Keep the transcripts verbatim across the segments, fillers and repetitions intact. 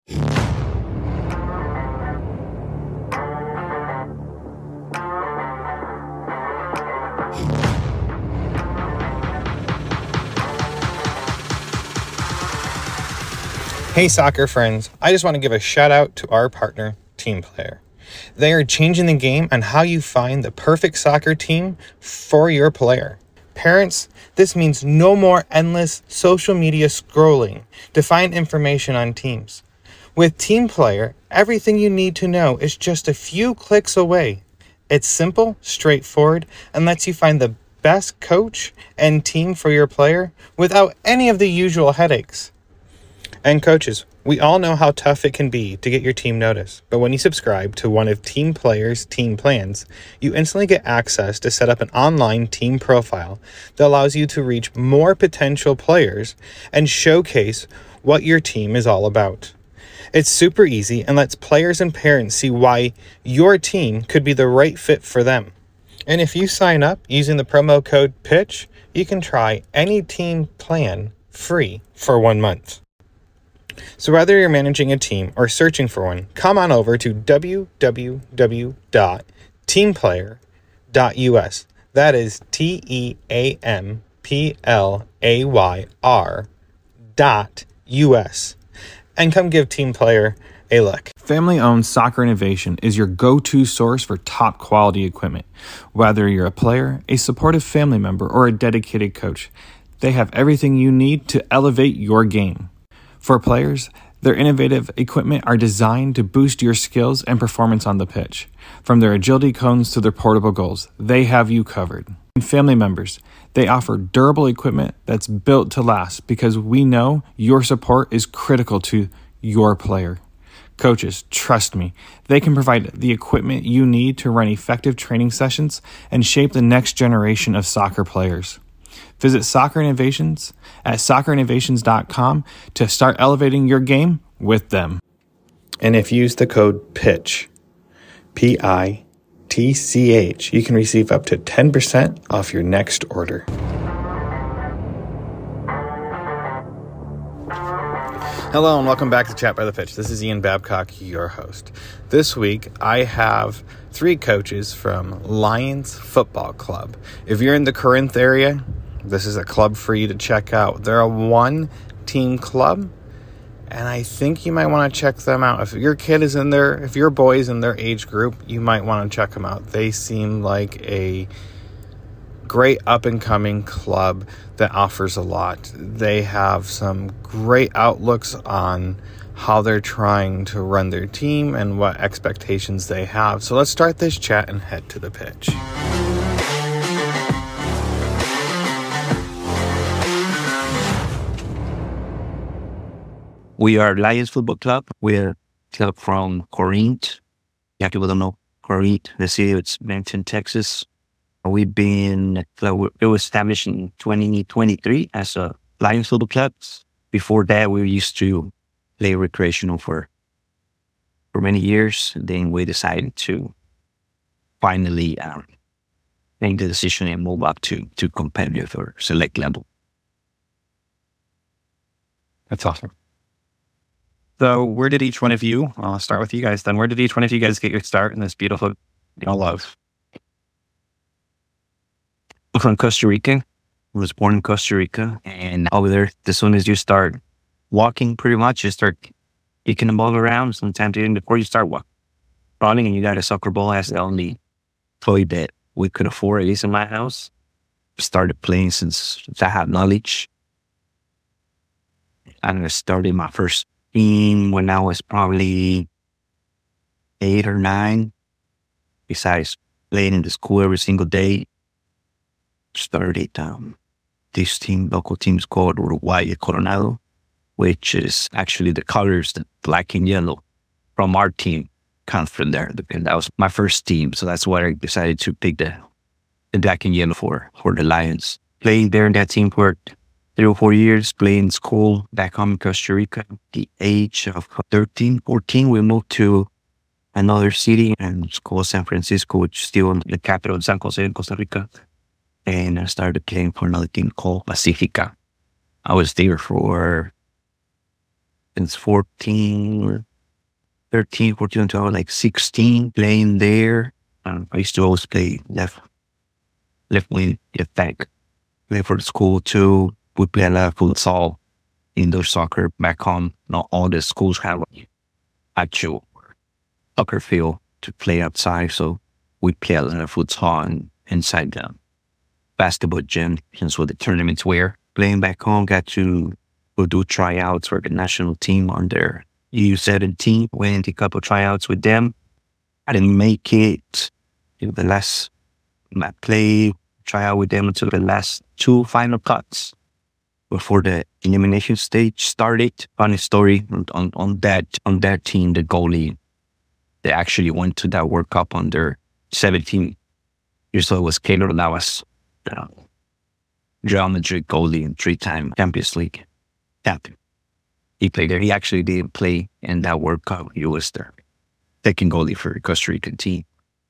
Hey soccer friends, I just want to give a shout out to our partner, TeamPlayer. They are changing the game on how you find the perfect soccer team for your player. Parents, this means no more endless social media scrolling to find information on teams. With TeamPlayer, everything you need to know is just a few clicks away. It's simple, straightforward, and lets you find the best coach and team for your player without any of the usual headaches. And coaches, we all know how tough it can be to get your team noticed, but when you subscribe to one of TeamPlayer's team plans, you instantly get access to set up an online team profile that allows you to reach more potential players and showcase what your team is all about. It's super easy and lets players and parents see why your team could be the right fit for them. And if you sign up using the promo code PITCH, you can try any team plan free for one month. So whether you're managing a team or searching for one, come on over to w w w dot teamplayer dot u s. That is T E A M P L A Y R dot U S. And come give TeamPlayer a look. Family-owned Soccer Innovation is your go-to source for top quality equipment. Whether you're a player, a supportive family member, or a dedicated coach, they have everything you need to elevate your game. For players, their innovative equipment are designed to boost your skills and performance on the pitch. From their agility cones to their portable goals, they have you covered. And family members, they offer durable equipment that's built to last because we know your support is critical to your player. Coaches, trust me, they can provide the equipment you need to run effective training sessions and shape the next generation of soccer players. Visit Soccer Innovations at soccer innovations dot com to start elevating your game with them. And if you use the code PITCH, P I T C H, you can receive up to ten percent off your next order. Hello and welcome back to Chat by the Pitch. This is Ian Babcock, your host. This week, I have three coaches from Lions Football Club. If you're in the Corinth area, this is a club for you to check out. They're a one-team club, and I think you might want to check them out. If your kid is in there, if your boy is in their age group, you might want to check them out. They seem like a great up-and-coming club that offers a lot. They have some great outlooks on how they're trying to run their team and what expectations they have. So let's start this chat and head to the pitch. We are Lions Football Club. We're a club from Corinth. Yeah, people don't know Corinth, the city of Benton, Texas. We've been, it was established in twenty twenty-three as a Lions Football Club. Before that, we used to play recreational for, for many years. Then we decided to finally um, make the decision and move up to, to competitive or select level. That's awesome. So where did each one of you, I'll start with you guys then, where did each one of you guys get your start in this beautiful, you know, love? I'm from Costa Rica. I was born in Costa Rica. And over there, as soon as you start walking, pretty much, you start kicking the ball around. Sometimes even before you start walking, running, and you got a soccer ball as the only toy that we could afford, at least in my house. Started playing since I had knowledge. And I started my first team when I was probably eight or nine. Besides playing in the school every single day, started um, this team, local team is called Uruguay Coronado, which is actually the colors, the black and yellow, from our team comes from there. And that was my first team, so that's why I decided to pick the, the black and yellow for, for the Lions. Playing there in that team for three or four years, playing school back home in Costa Rica. At the age of thirteen, fourteen, we moved to another city, and it's called San Francisco, which is still in the capital of San Jose in Costa Rica. And I started playing for another team called Pacifica. I was there for since fourteen or thirteen, fourteen until I was like sixteen playing there. Um, I used to always play left, left wing, left back. Play for the school too. We play a lot of futsal, indoor soccer back home. Not all the schools have actual soccer field to play outside, so we play a lot of futsal and inside the basketball gym. That's what the tournaments were. Playing back home, got to go do tryouts for the national team on their U seventeen. Went a couple tryouts with them. I didn't make it to the last I played tryout with them until the last two final cuts before the elimination stage started. Funny story on, on that on that team, the goalie, they actually went to that World Cup under seventeen years old. Was Keylor Navas, uh, Real Madrid goalie and three-time Champions League captain. He played there. He actually didn't play in that World Cup. He was there, second goalie for the Costa Rican team.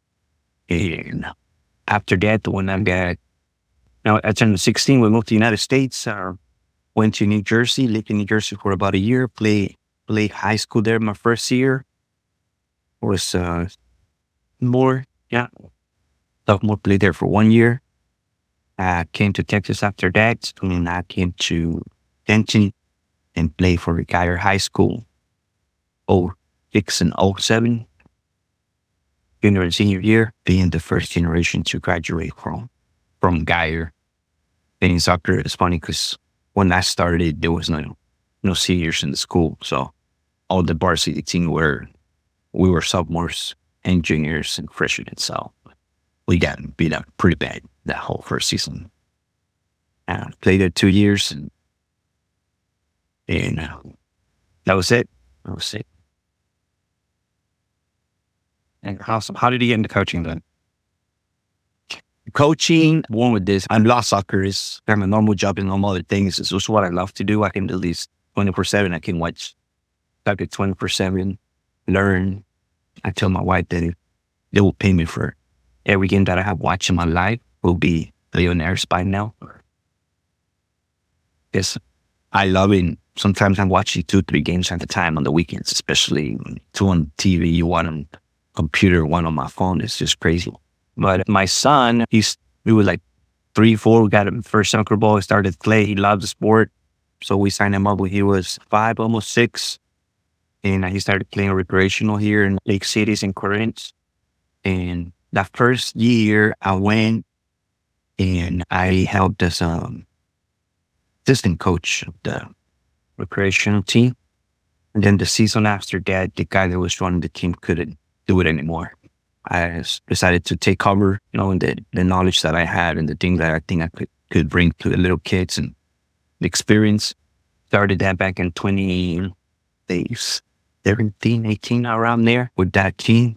And after that, when I got, now I turned sixteen, we moved to the United States. Uh, went to New Jersey, lived in New Jersey for about a year. Played played high school there my first year. Was uh, more, yeah, sophomore, played there for one year. I came to Texas after that, and I came to Denton and played for Geyer High School, oh six and oh seven. Junior and senior year, being the first generation to graduate from from Geyer. Playing soccer is funny because when I started, there was no no seniors in the school, so all the varsity team were we were sophomores and juniors and freshmen. So we got beat up pretty bad that whole first season. I played there two years, and and uh, that was it. That was it. And how, how did he get into coaching then? Coaching, one with this, I'm law soccer is kind of a normal job and normal other things. It's just what I love to do. I can do this twenty-four seven. I can watch soccer twenty-four seven, learn. I tell my wife that if they will pay me for every game that I have watched in my life, will be millionaires by now. Yes, I love it. Sometimes I'm watching two, three games at a time on the weekends, especially two on T V, one on computer, one on my phone. It's just crazy. But my son, he's we were like three, four. We got him first soccer ball. He started to play. He loved the sport, so we signed him up when he was five, almost six, and he started playing recreational here in Lake Cities in Corinth. And that first year, I went and I helped as um assistant coach of the recreational team. And then the season after that, the guy that was running the team couldn't do it anymore. I decided to take cover, you know, and the, the knowledge that I had and the things that I think I could, could bring to the little kids and the experience. Started that back in twenty seventeen, eighteen, around there with that team.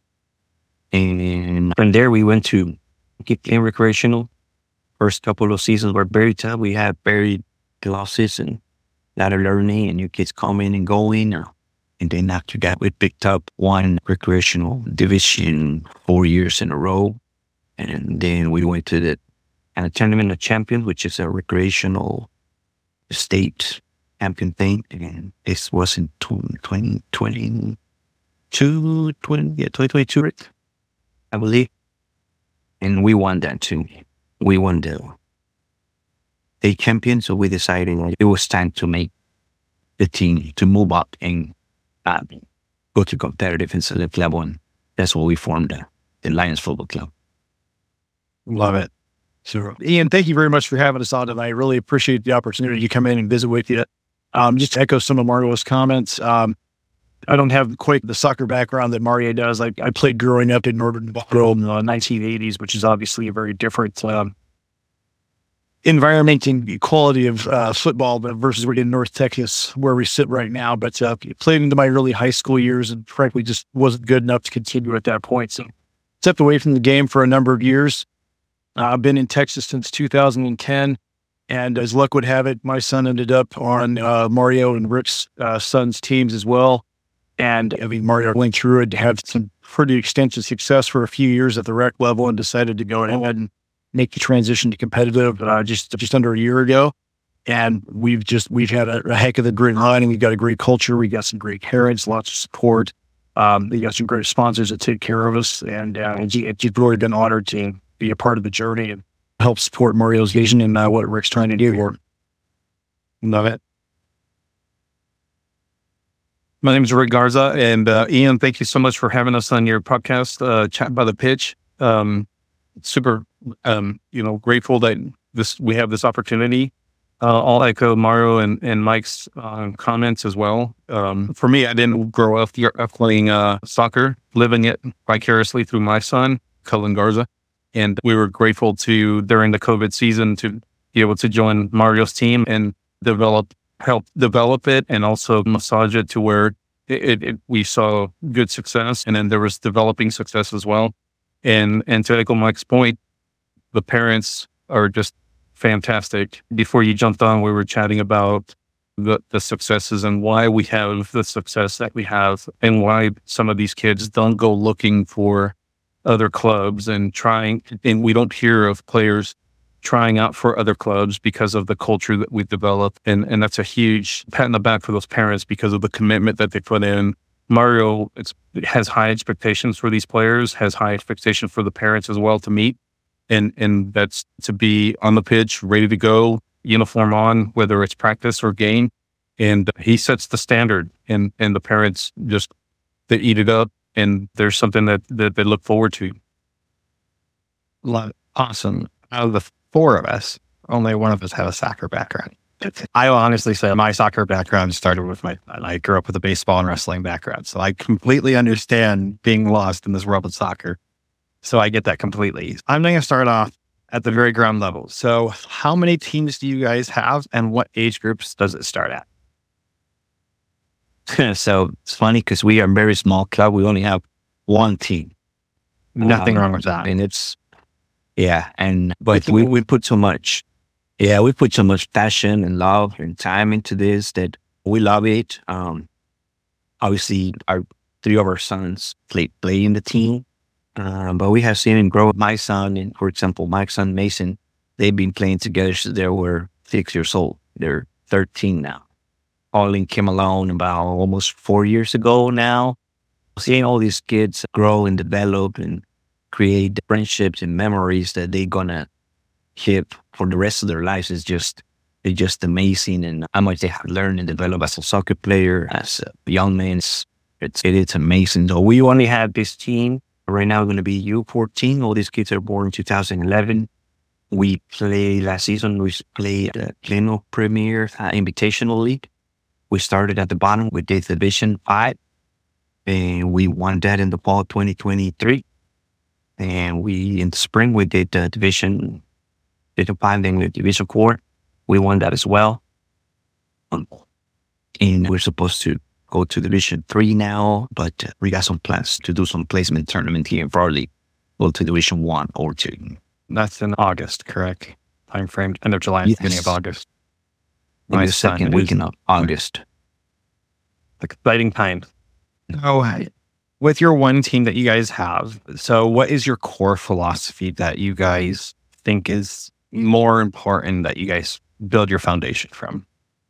And from there, we went to keep playing recreational. First couple of seasons were very tough. We had very classes and a lot of learning and new kids coming and going. And then after that, we picked up one recreational division four years in a row. And then we went to the and a tournament of champions, which is a recreational state champion thing. And this was in twenty twenty-two, twenty, yeah, twenty twenty-two, right? I believe. And we won that too. We won the state champion. So we decided like, it was time to make the team to move up and uh, go to competitive and select level. And that's what we formed the, the Lions Football Club. Love it. So, Ian, thank you very much for having us on tonight. I really appreciate the opportunity to come in and visit with you. Um, just to echo some of Mario's comments. Um, I don't have quite the soccer background that Mario does. I, I played growing up in Northern Buffalo in the nineteen eighties, which is obviously a very different um, environment and quality of uh, football versus we're in North Texas, where we sit right now. But uh, played into my early high school years and frankly just wasn't good enough to continue at that point. So stepped away from the game for a number of years. Uh, I've been in Texas since two thousand ten. And as luck would have it, my son ended up on uh, Mario and Rick's uh, son's teams as well. And I mean, Mario went through it, had some pretty extensive success for a few years at the rec level and decided to go ahead and make the transition to competitive uh, just just under a year ago. And we've just, we've had a, a heck of a great line, and we've got a great culture. We got some great parents, lots of support. Um, we got some great sponsors that take care of us. And uh, it's, it's really been honored to be a part of the journey and help support Mario's vision and uh, what Rick's trying to do here. Love it. My name is Rick Garza, and uh, Ian, thank you so much for having us on your podcast, uh, Chat by the Pitch. Um, super, um, you know, grateful that this we have this opportunity. Uh, I'll echo Mario and, and Mike's uh, comments as well. Um, for me, I didn't grow up, up playing uh, soccer, living it vicariously through my son, Cullen Garza. And we were grateful to, during the COVID season, to be able to join Mario's team and develop, help develop it, and also massage it to where it, it, it, we saw good success. And then there was developing success as well. And, and to echo Mike's point, the parents are just fantastic. Before you jumped on, we were chatting about the, the successes and why we have the success that we have, and why some of these kids don't go looking for other clubs and trying, and we don't hear of players trying out for other clubs because of the culture that we've developed. And, and that's a huge pat on the back for those parents because of the commitment that they put in. Mario ex- has high expectations for these players, has high expectations for the parents as well to meet. And, and that's to be on the pitch, ready to go, uniform on, whether it's practice or game. And he sets the standard, and, and the parents just, they eat it up. And there's something that, that they look forward to. Love it. Awesome. Out of the four of us, only one of us have a soccer background. I will honestly say my soccer background started with my, I grew up with a baseball and wrestling background. So I completely understand being lost in this world of soccer. So I get that completely. I'm going to start off at the very ground level. So how many teams do you guys have, and what age groups does it start at? So it's funny because we are a very small club. We only have one team. Nothing um, wrong with that. And it's, yeah. And, but we, we put so much, yeah, we put so much passion and love and time into this that we love it. Um, obviously our three of our sons play, play in the team. Um, but we have seen him grow. My son, and for example, my son Mason, they've been playing together since they were six years old. They're thirteen now. Pauline came along about almost four years ago now. Seeing all these kids grow and develop and create friendships and memories that they're gonna keep for the rest of their lives is just, it's just amazing. And how much they have learned and developed as a soccer player, as a young man, it's, it's, it is amazing. So we only had this team. Right now, we're going to be U fourteen. All these kids are born in two thousand eleven. We played last season, we played the Plano Premier uh, Invitational League. We started at the bottom. We did Division five, and we won that in the fall twenty twenty-three. And we, in the spring, we did uh, Division, Division five, then we did Division four. We won that as well. Um, and we're supposed to go to Division three now, but uh, we got some plans to do some placement tournament here in Farley. Go to Division one or two. That's in August, correct? Time frame, end of July, Yes. beginning of August. In My the son second is- weekend of August. Exciting times. So, with your one team that you guys have, so what is your core philosophy that you guys think is more important that you guys build your foundation from?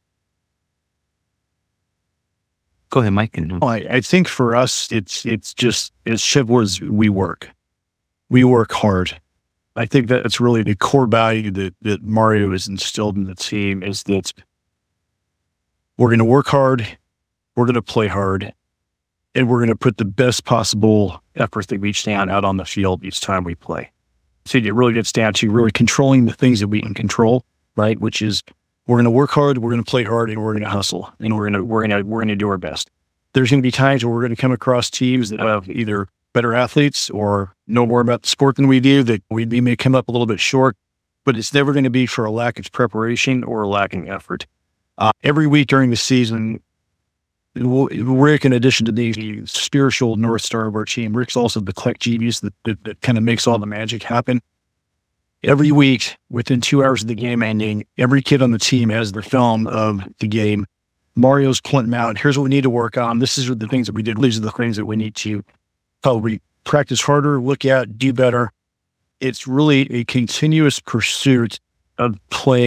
Go ahead, Mike. And Well, I, I think for us, it's it's just, as Shiv was, we work. We work hard. I think that it's really the core value that, that Mario has instilled in the team is that we're going to work hard, we're going to play hard, and we're going to put the best possible effort that we stand out on the field each time we play. So it really gets down to really controlling the things that we can control, right? Which is we're going to work hard, we're going to play hard, and we're going to hustle, and we're going to we're going to we're going to do our best. There's going to be times where we're going to come across teams that have either better athletes or know more about the sport than we do, that we, we may come up a little bit short, but it's never going to be for a lack of preparation or a lacking effort. Uh, every week during the season, we'll, Rick, in addition to the spiritual North Star of our team, Rick's also the collect genius that, that, that kind of makes all the magic happen. Every week, within two hours of the game ending, every kid on the team has their film of the game. Mario's pointing out, here's what we need to work on. This is the things that we did. These are the things that we need to probably practice harder, look at, do better. It's really a continuous pursuit of playing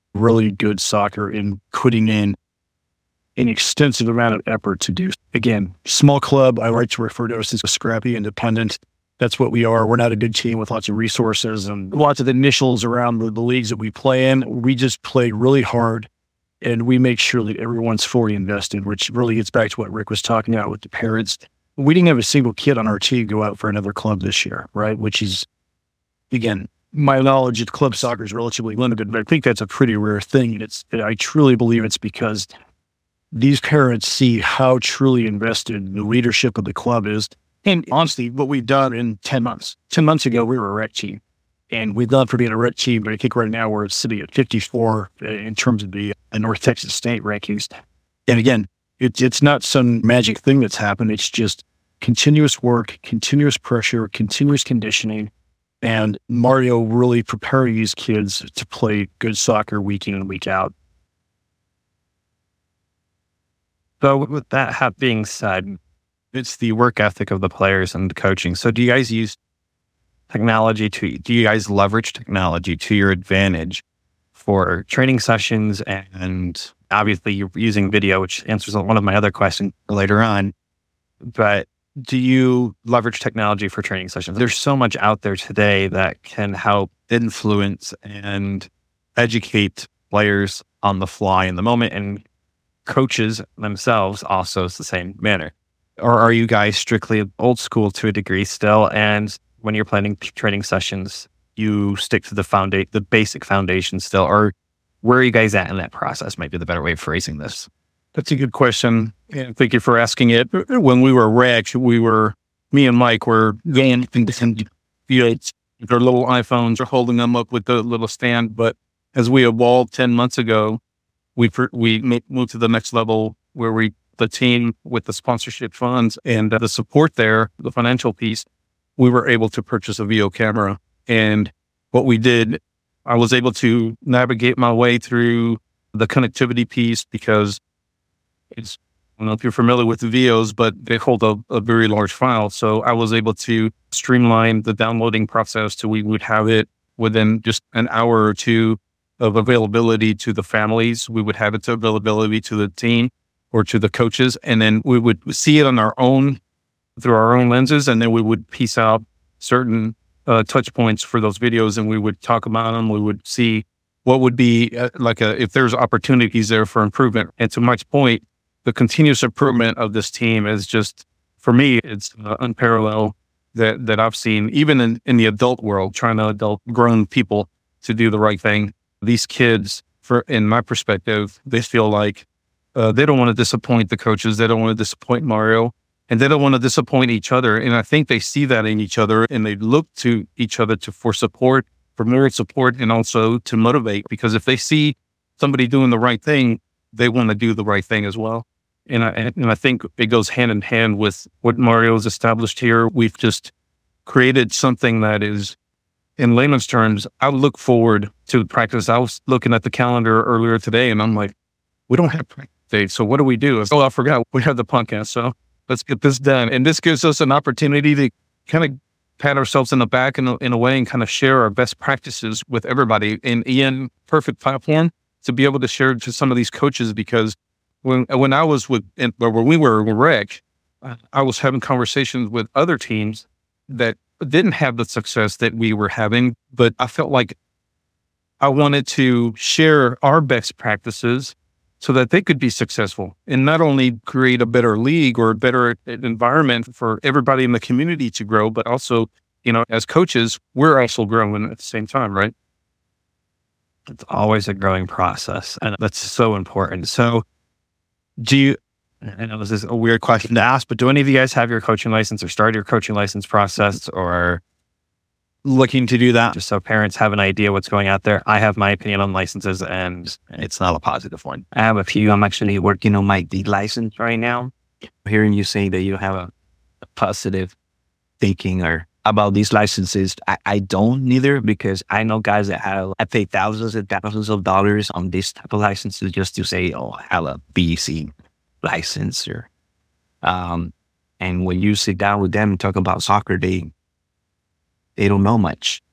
really good soccer and putting in an extensive amount of effort to do. Again, small club, I like to refer to us as a scrappy independent. That's what we are. We're not a big team with lots of resources and lots of initials around the, the leagues that we play in. We just play really hard and we make sure that everyone's fully invested, which really gets back to what Rick was talking about with the parents. We didn't have a single kid on our team go out for another club this year, right? Which is, again, my knowledge of club soccer is relatively limited, but I think that's a pretty rare thing. And it's, I truly believe it's because these parents see how truly invested the leadership of the club is. And honestly, what we've done in ten months, ten months ago, we were a rec team and we'd love for being a rec team, but I think right now we're sitting at fifty-four in terms of the uh, North Texas State rankings. And again, it's, it's not some magic thing that's happened. It's just continuous work, continuous pressure, continuous conditioning, and Mario really preparing these kids to play good soccer week in and week out. So with that ha- being said, it's the work ethic of the players and the coaching. So do you guys use technology to, do you guys leverage technology to your advantage for training sessions? And obviously you're using video, which answers one of my other questions later on, but do you leverage technology for training sessions? There's so much out there today that can help influence and educate players on the fly in the moment, and coaches themselves also is the same manner. Or are you guys strictly old school to a degree still? And when you're planning training sessions, you stick to the founda- the basic foundation still? Or where are you guys at in that process? Might be the better way of phrasing this. That's a good question. And thank you for asking it. When we were rec, we were, me and Mike were going and their little iPhones are holding them up with the little stand. But as we evolved ten months ago, we we moved to the next level where we, the team with the sponsorship funds and the support there, the financial piece, we were able to purchase a V O camera. And what we did, I was able to navigate my way through the connectivity piece because it's, I don't know if you're familiar with the V Os, but they hold a, a very large file. So I was able to streamline the downloading process to we would have it within just an hour or two of availability to the families. We would have it to availability to the team or to the coaches. And then we would see it on our own, through our own lenses. And then we would piece out certain uh, touch points for those videos. And we would talk about them. We would see what would be uh, like a, if there's opportunities there for improvement. And to Mike's point, the continuous improvement of this team is just, for me, it's uh, unparalleled that, that I've seen, even in, in the adult world, trying to adult grown people to do the right thing. These kids, for in my perspective, they feel like uh, they don't want to disappoint the coaches. They don't want to disappoint Mario, and they don't want to disappoint each other. And I think they see that in each other, and they look to each other to for support, for moral support, and also to motivate. Because if they see somebody doing the right thing, they want to do the right thing as well. And I and I think it goes hand in hand with what Mario's established here. We've just created something that is, in layman's terms, I look forward to practice. I was looking at the calendar earlier today and I'm like, we don't have practice days. So what do we do? Oh, I forgot. We have the podcast. So let's get this done. And this gives us an opportunity to kind of pat ourselves in the back in a, in a way and kind of share our best practices with everybody. And Ian, perfect platform to be able to share to some of these coaches, because when when I was with, or when we were with rec, I was having conversations with other teams that didn't have the success that we were having, but I felt like I wanted to share our best practices so that they could be successful and not only create a better league or a better environment for everybody in the community to grow, but also, you know, as coaches, we're also growing at the same time, right? It's always a growing process, and that's so important. So do you, I know this is a weird question to ask, but do any of you guys have your coaching license or start your coaching license process or looking to do that? Just so parents have an idea what's going out there. I have my opinion on licenses and it's not a positive one. I have a few. I'm actually working on my D license right now. Hearing you say that you have a, a positive thinking or about these licenses, I, I don't neither, because I know guys that have, I pay thousands and thousands of dollars on this type of licenses just to say, oh, I have a B C license. Or, um, and when you sit down with them and talk about soccer, they, they don't know much.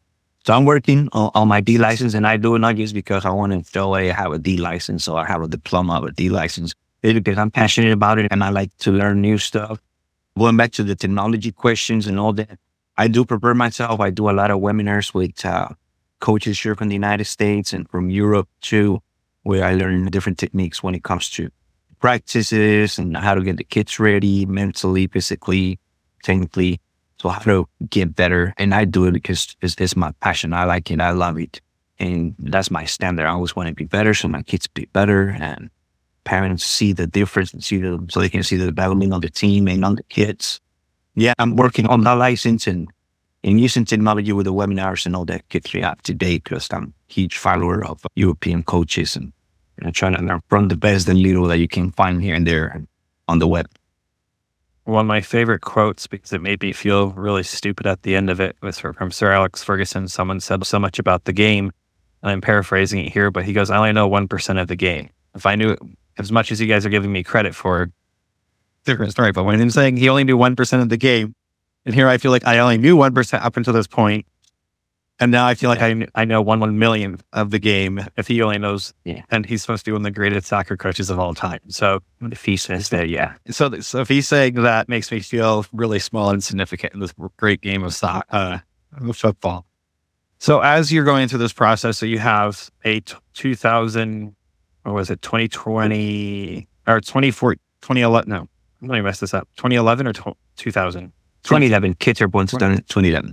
So I'm working on, on my D license, and I do it not just because I want to throw away I have a D license or I have a diploma of a D license. It's because I'm passionate about it and I like to learn new stuff. Going back to the technology questions and all that, I do prepare myself. I do a lot of webinars with uh, coaches here from the United States and from Europe too, where I learn different techniques when it comes to practices and how to get the kids ready mentally, physically, technically. So how to get better. And I do it because it's, it's my passion. I like it. I love it. And that's my standard. I always want to be better so my kids be better and parents see the difference and see the, so they can see the development of the team and on the kids. Yeah, I'm working on that license and, and using technology with the webinars and all that keeps me up to date because I'm a huge follower of European coaches and, and trying to learn from the best and little that you can find here and there on the web. One of my favorite quotes, because it made me feel really stupid at the end of it, was from Sir Alex Ferguson. Someone said so much about the game, and I'm paraphrasing it here, but he goes, I only know one percent of the game. If I knew as much as you guys are giving me credit for, different story, but when I'm saying he only knew one percent of the game, and here I feel like I only knew one percent up until this point, and now I feel like I I know one one millionth of the game if he only knows, yeah. And he's supposed to be one of the greatest soccer coaches of all time. So if he says that, yeah. So, so if he's saying that, makes me feel really small and insignificant in this great game of soccer, uh, of football. So as you're going through this process, so you have a t- two thousand, or was it twenty twenty or twenty-four, twenty eleven? No, I'm going to mess this up. twenty eleven or tw- two thousand? twenty eleven. Kids are born done in twenty eleven.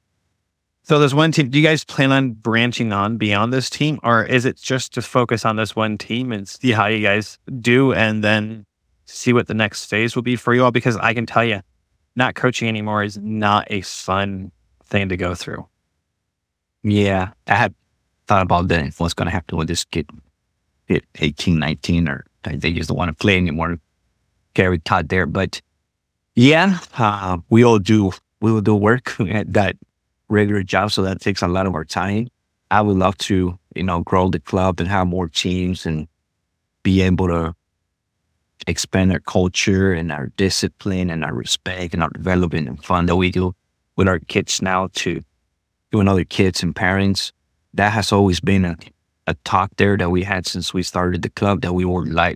So there's one team. Do you guys plan on branching on beyond this team, or is it just to focus on this one team and see how you guys do and then see what the next phase will be for you all? Because I can tell you, not coaching anymore is not a fun thing to go through. Yeah, I had thought about that. What's going to happen with this kid hit eighteen, nineteen, or they just don't want to play anymore. Gary Todd there. But yeah, uh, we all do, we will do work at that regular job. So that takes a lot of our time. I would love to, you know, grow the club and have more teams and be able to expand our culture and our discipline and our respect and our development and fun that we do with our kids now to doing other kids and parents. That has always been a, a talk there that we had since we started the club, that we would like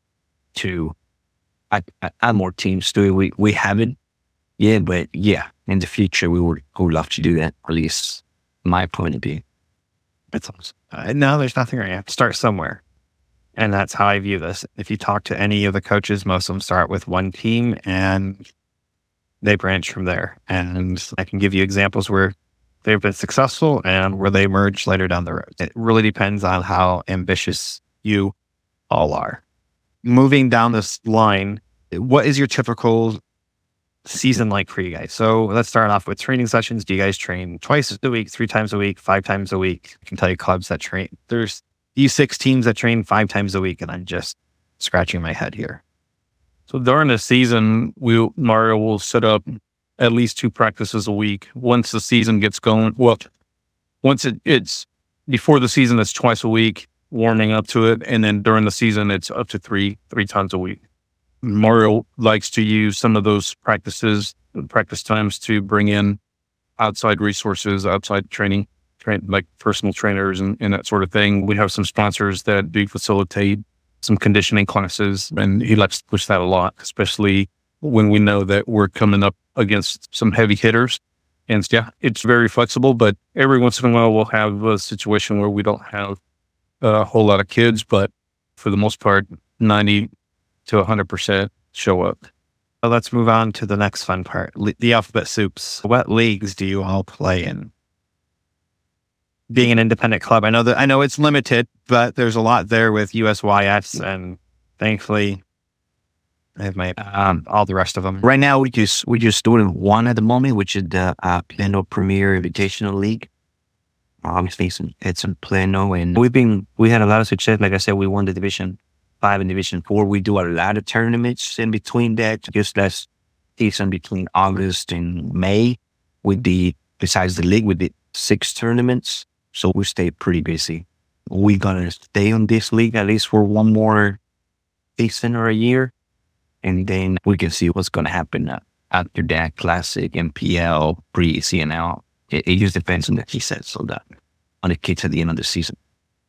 to add, add more teams to it. We, we haven't yet, but yeah, in the future, we would, we would love to do that, at least my point of view. It's awesome. Uh, no, there's nothing right. You have to start somewhere. And that's how I view this. If you talk to any of the coaches, most of them start with one team and they branch from there. And I can give you examples where they've been successful and where they merge later down the road. It really depends on how ambitious you all are. Moving down this line, what is your typical season like for you guys? So let's start off with training sessions. Do you guys train twice a week, three times a week, five times a week? I can tell you clubs that train. There's these six teams that train five times a week, and I'm just scratching my head here. So during the season, we Mario will set up at least two practices a week. Once the season gets going, well, once it, it's before the season, it's twice a week, warming up to it, and then during the season, it's up to three three times a week. Mario likes to use some of those practices, practice times, to bring in outside resources, outside training, train, like personal trainers and, and that sort of thing. We have some sponsors that do facilitate some conditioning classes, and he likes to push that a lot, especially when we know that we're coming up against some heavy hitters. And yeah, it's very flexible, but every once in a while we'll have a situation where we don't have a whole lot of kids, but for the most part, ninety to one hundred percent show up. So let's move on to the next fun part, Le- the alphabet soups. What leagues do you all play in? Being an independent club, I know that I know it's limited, but there's a lot there with U S Y S, and thankfully, I have my um, all the rest of them. Right now, we just we just doing one at the moment, which is the uh, Plano Premier Invitational League. Obviously, it's in, it's in Plano, and we've been we had a lot of success. Like I said, we won the Division Five and Division Four. We do a lot of tournaments in between that. Just last season, between August and May, with the besides the league, we did six tournaments. So we stay pretty busy. We're gonna stay on this league at least for one more season or a year, and then we can see what's gonna happen uh, after that. Classic, M P L, pre-C N L. it, it just depends on the he said so that on the kids at the end of the season.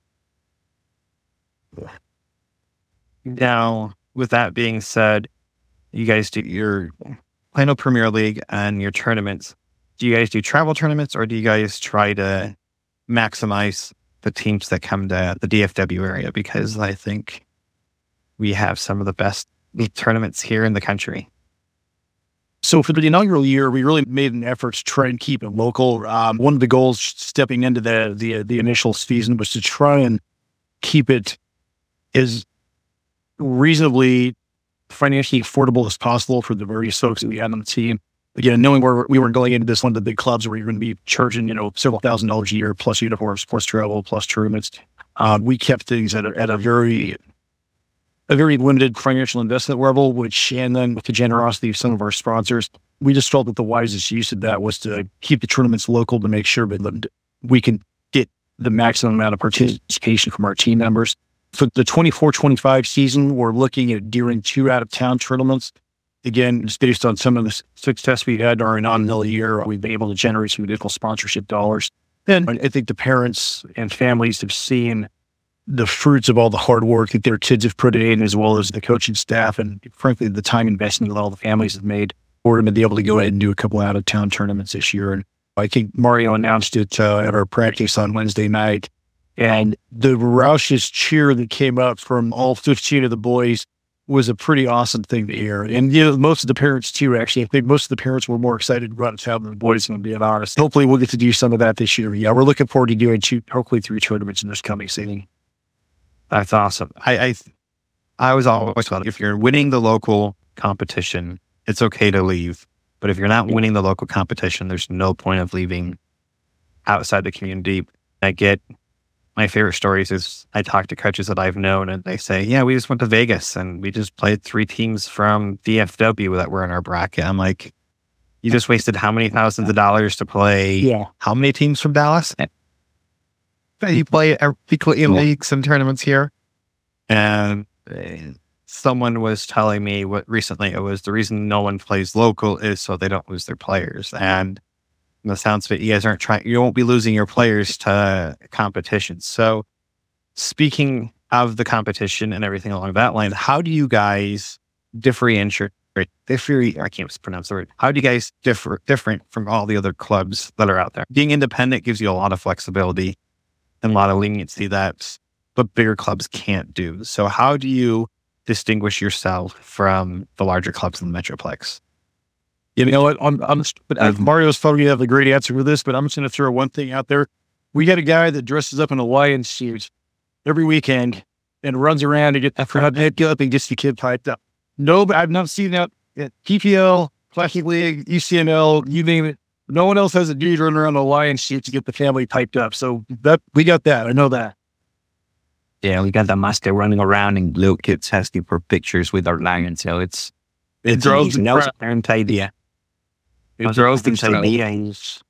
Now, with that being said, you guys do your Plano Premier League and your tournaments. Do you guys do travel tournaments, or do you guys try to maximize the teams that come to the D F W area? Because I think we have some of the best tournaments here in the country. So for the inaugural year, we really made an effort to try and keep it local. Um, one of the goals stepping into the, the the initial season was to try and keep it as reasonably financially affordable as possible for the various folks that we had on the team. Again, knowing where we were going into this, one of the big clubs where you're going to be charging, you know, several thousand dollars a year, plus uniforms, plus travel, plus tournaments. Um, we kept things at a, at a very, a very limited financial investment level, which, and then with the generosity of some of our sponsors, we just felt that the wisest use of that was to keep the tournaments local to make sure that we can get the maximum amount of participation from our team members. For the twenty-four twenty-five season, we're looking at doing two out-of-town tournaments. Again, just based on some of the success we had during non-mill year, we've been able to generate some additional sponsorship dollars. And I think the parents and families have seen the fruits of all the hard work that their kids have put in, as well as the coaching staff, and frankly, the time investment that all the families have made for them to be able to go ahead and do a couple out-of-town tournaments this year. And I think Mario announced it uh, at our practice on Wednesday night. And the raucous cheer that came up from all fifteen of the boys was a pretty awesome thing to hear. And, you know, most of the parents too, actually, I think most of the parents were more excited about it than the boys, and being honest. Hopefully we'll get to do some of that this year. Yeah, we're looking forward to doing two, hopefully three tournaments in this coming season. That's awesome. I, I, I was always thought if you're winning the local competition, it's okay to leave. But if you're not winning the local competition, there's no point of leaving outside the community. I get my favorite stories is I talk to coaches that I've known and they say, yeah, we just went to Vegas and we just played three teams from D F W that were in our bracket. I'm like, you just wasted how many thousands of dollars to play yeah. how many teams from Dallas? You play equally in leagues and tournaments here. And someone was telling me what recently it was the reason no one plays local is so they don't lose their players. And in the sounds of it, you guys aren't trying, you won't be losing your players to competition. So speaking of the competition and everything along that line, how do you guys differentiate, differ, I can't pronounce the word. How do you guys differ different from all the other clubs that are out there? Being independent gives you a lot of flexibility and a lot of leniency that but bigger clubs can't do. So how do you distinguish yourself from the larger clubs in the Metroplex? You know what? I'm, I'm, but uh, Mario's probably going to have a great answer for this, but I'm just going to throw one thing out there. We got a guy that dresses up in a lion suit every weekend and runs around to get that front head up and gets the kid piped up. No, but I've not seen that at P P L, Classic League, U C M L, you name it. No one else has a dude running around a lion suit to get the family piped up. So that we got that. I know that. Yeah, we got the master running around and little kids asking for pictures with our lions. So it's it draws the no parent idea. It draws the idea. He's,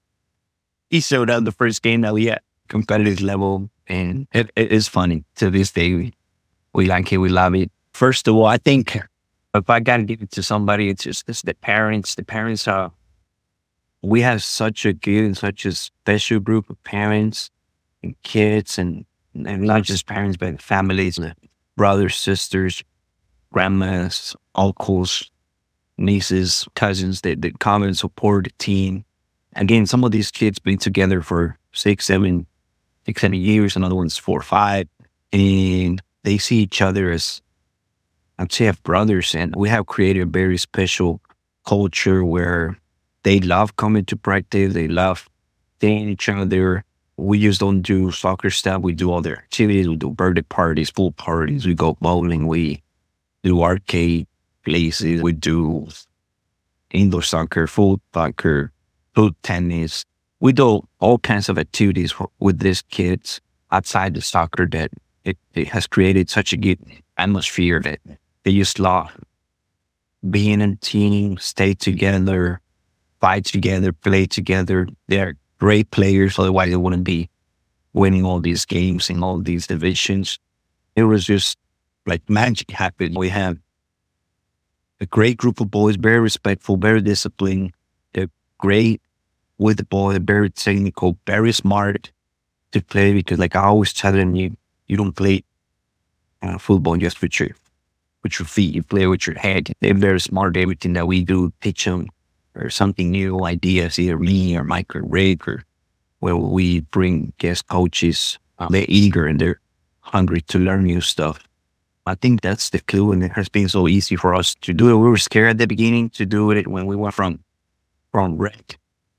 he showed up the first game that we had competitive level, and it, it is funny to this day. We, we like it, we love it. First of all, I think if I gotta give it to somebody, it's just it's the parents. The parents are. We have such a good and such a special group of parents and kids, and, and not just parents, but families, brothers, sisters, grandmas, uncles, nieces, cousins that, that come and support the team. Again, some of these kids been together for six, seven, six, seven years, another one's four or five, and they see each other as, I'd say, as brothers. And we have created a very special culture where they love coming to practice. They love seeing each other. We just don't do soccer stuff. We do other activities. We do birthday parties, pool parties. We go bowling. We do arcade places. We do indoor soccer, foot soccer, foot tennis. We do all kinds of activities for, with these kids outside the soccer that it, it has created such a good atmosphere that they just love being in a team, stay together, fight together, play together. They're great players. Otherwise, they wouldn't be winning all these games in all these divisions. It was just like magic happened. We have a great group of boys, very respectful, very disciplined. They're great with the ball, very technical, very smart to play because like I always tell them, you, you don't play uh, football just with your, with your feet, you play with your head. They're very smart. Everything that we do, teach them or something new, ideas, either me or Mike or Rick or where we bring guest coaches. Um, they're eager and they're hungry to learn new stuff. I think that's the clue, and it has been so easy for us to do it. We were scared at the beginning to do it when we went from from rec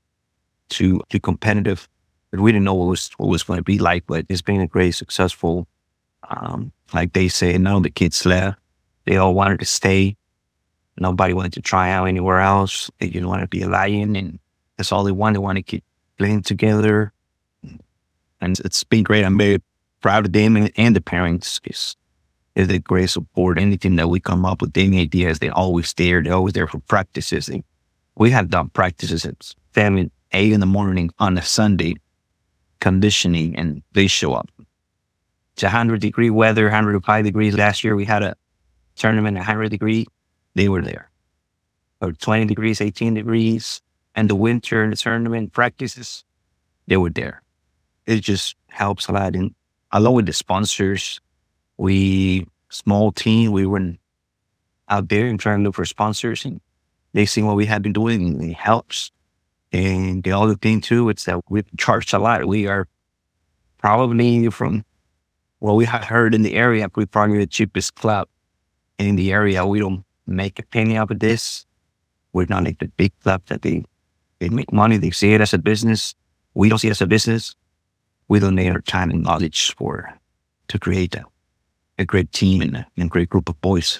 to to competitive, but we didn't know what was what was going to be like. But it's been a great, successful. Um, like they say, none of the kids left. They all wanted to stay. Nobody wanted to try out anywhere else. They didn't want to be a lion, and that's all they wanted. They wanted to keep playing together, and it's been great. I'm very proud of them and, and the parents. It's, is a great support. Anything that we come up with, any ideas, they're always there. They're always there for practices. And we have done practices at seven, eight in the morning on a Sunday, conditioning, and they show up. It's one hundred degree weather, one hundred five degrees. Last year we had a tournament at one hundred degree. They were there. Or twenty degrees, eighteen degrees. And the winter and the tournament practices, they were there. It just helps a lot. And along with the sponsors, we, small team, we went out there and trying to look for sponsors, and they see what we have been doing, and it helps. And the other thing too, it's that we charge a lot. We are probably from what we have heard in the area, we're probably the cheapest club in the area. We don't make a penny out of this. We're not like the big club that they, they make money. They see it as a business. We don't see it as a business. We donate our time and knowledge for, to create that. A great team and a, and a great group of boys.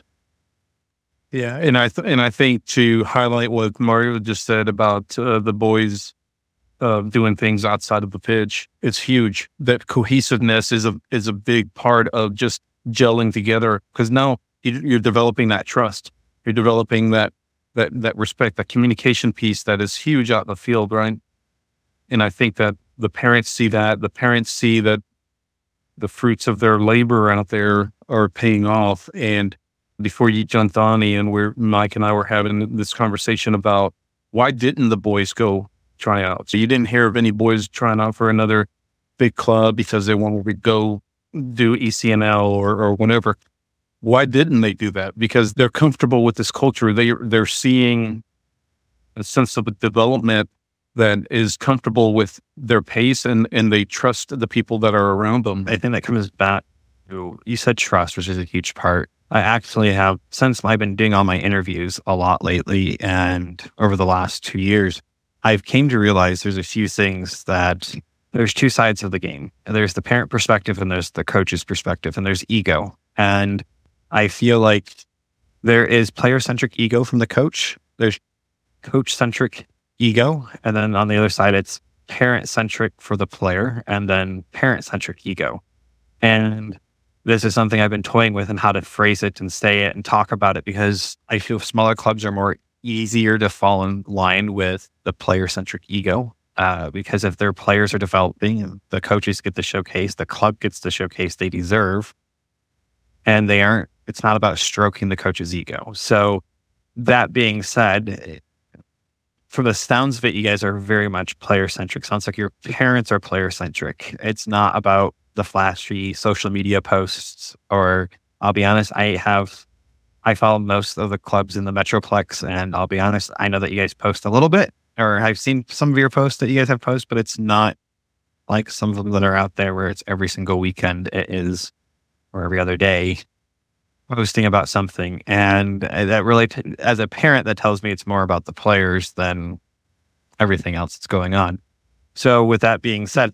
Yeah, and I th- and I think to highlight what Mario just said about uh, the boys uh, doing things outside of the pitch, it's huge. That cohesiveness is a is a big part of just gelling together, because now you're developing that trust. You're developing that that that respect, that communication piece that is huge out in the field, right? And I think that the parents see that. The parents see that the fruits of their labor out there are paying off. And before you jumped on, Ian, where Mike and I were having this conversation about why didn't the boys go try out? So you didn't hear of any boys trying out for another big club because they wanted to go do E C N L or, or whatever. Why didn't they do that? Because they're comfortable with this culture. They, they're seeing a sense of development that is comfortable with their pace, and, and they trust the people that are around them. I think that comes back to, you said trust, which is a huge part. I actually have, since I've been doing all my interviews a lot lately and over the last two years, I've came to realize there's a few things that there's two sides of the game. There's the parent perspective and there's the coach's perspective, and there's ego. And I feel like there is player-centric ego from the coach. There's coach-centric ego. And then on the other side, it's parent-centric for the player, and then parent-centric ego. And this is something I've been toying with and how to phrase it and say it and talk about it, because I feel smaller clubs are more easier to fall in line with the player-centric ego. Uh, because if their players are developing and the coaches get the showcase, the club gets the showcase they deserve, and they aren't, it's not about stroking the coach's ego. So that being said, from the sounds of it, you guys are very much player-centric. Sounds like your parents are player-centric. It's not about the flashy social media posts, or I'll be honest, I have, I follow most of the clubs in the Metroplex, and I'll be honest, I know that you guys post a little bit, or I've seen some of your posts that you guys have posted, but it's not like some of them that are out there where it's every single weekend it is, or every other day, posting about something. And that really, t- as a parent, that tells me it's more about the players than everything else that's going on. So with that being said,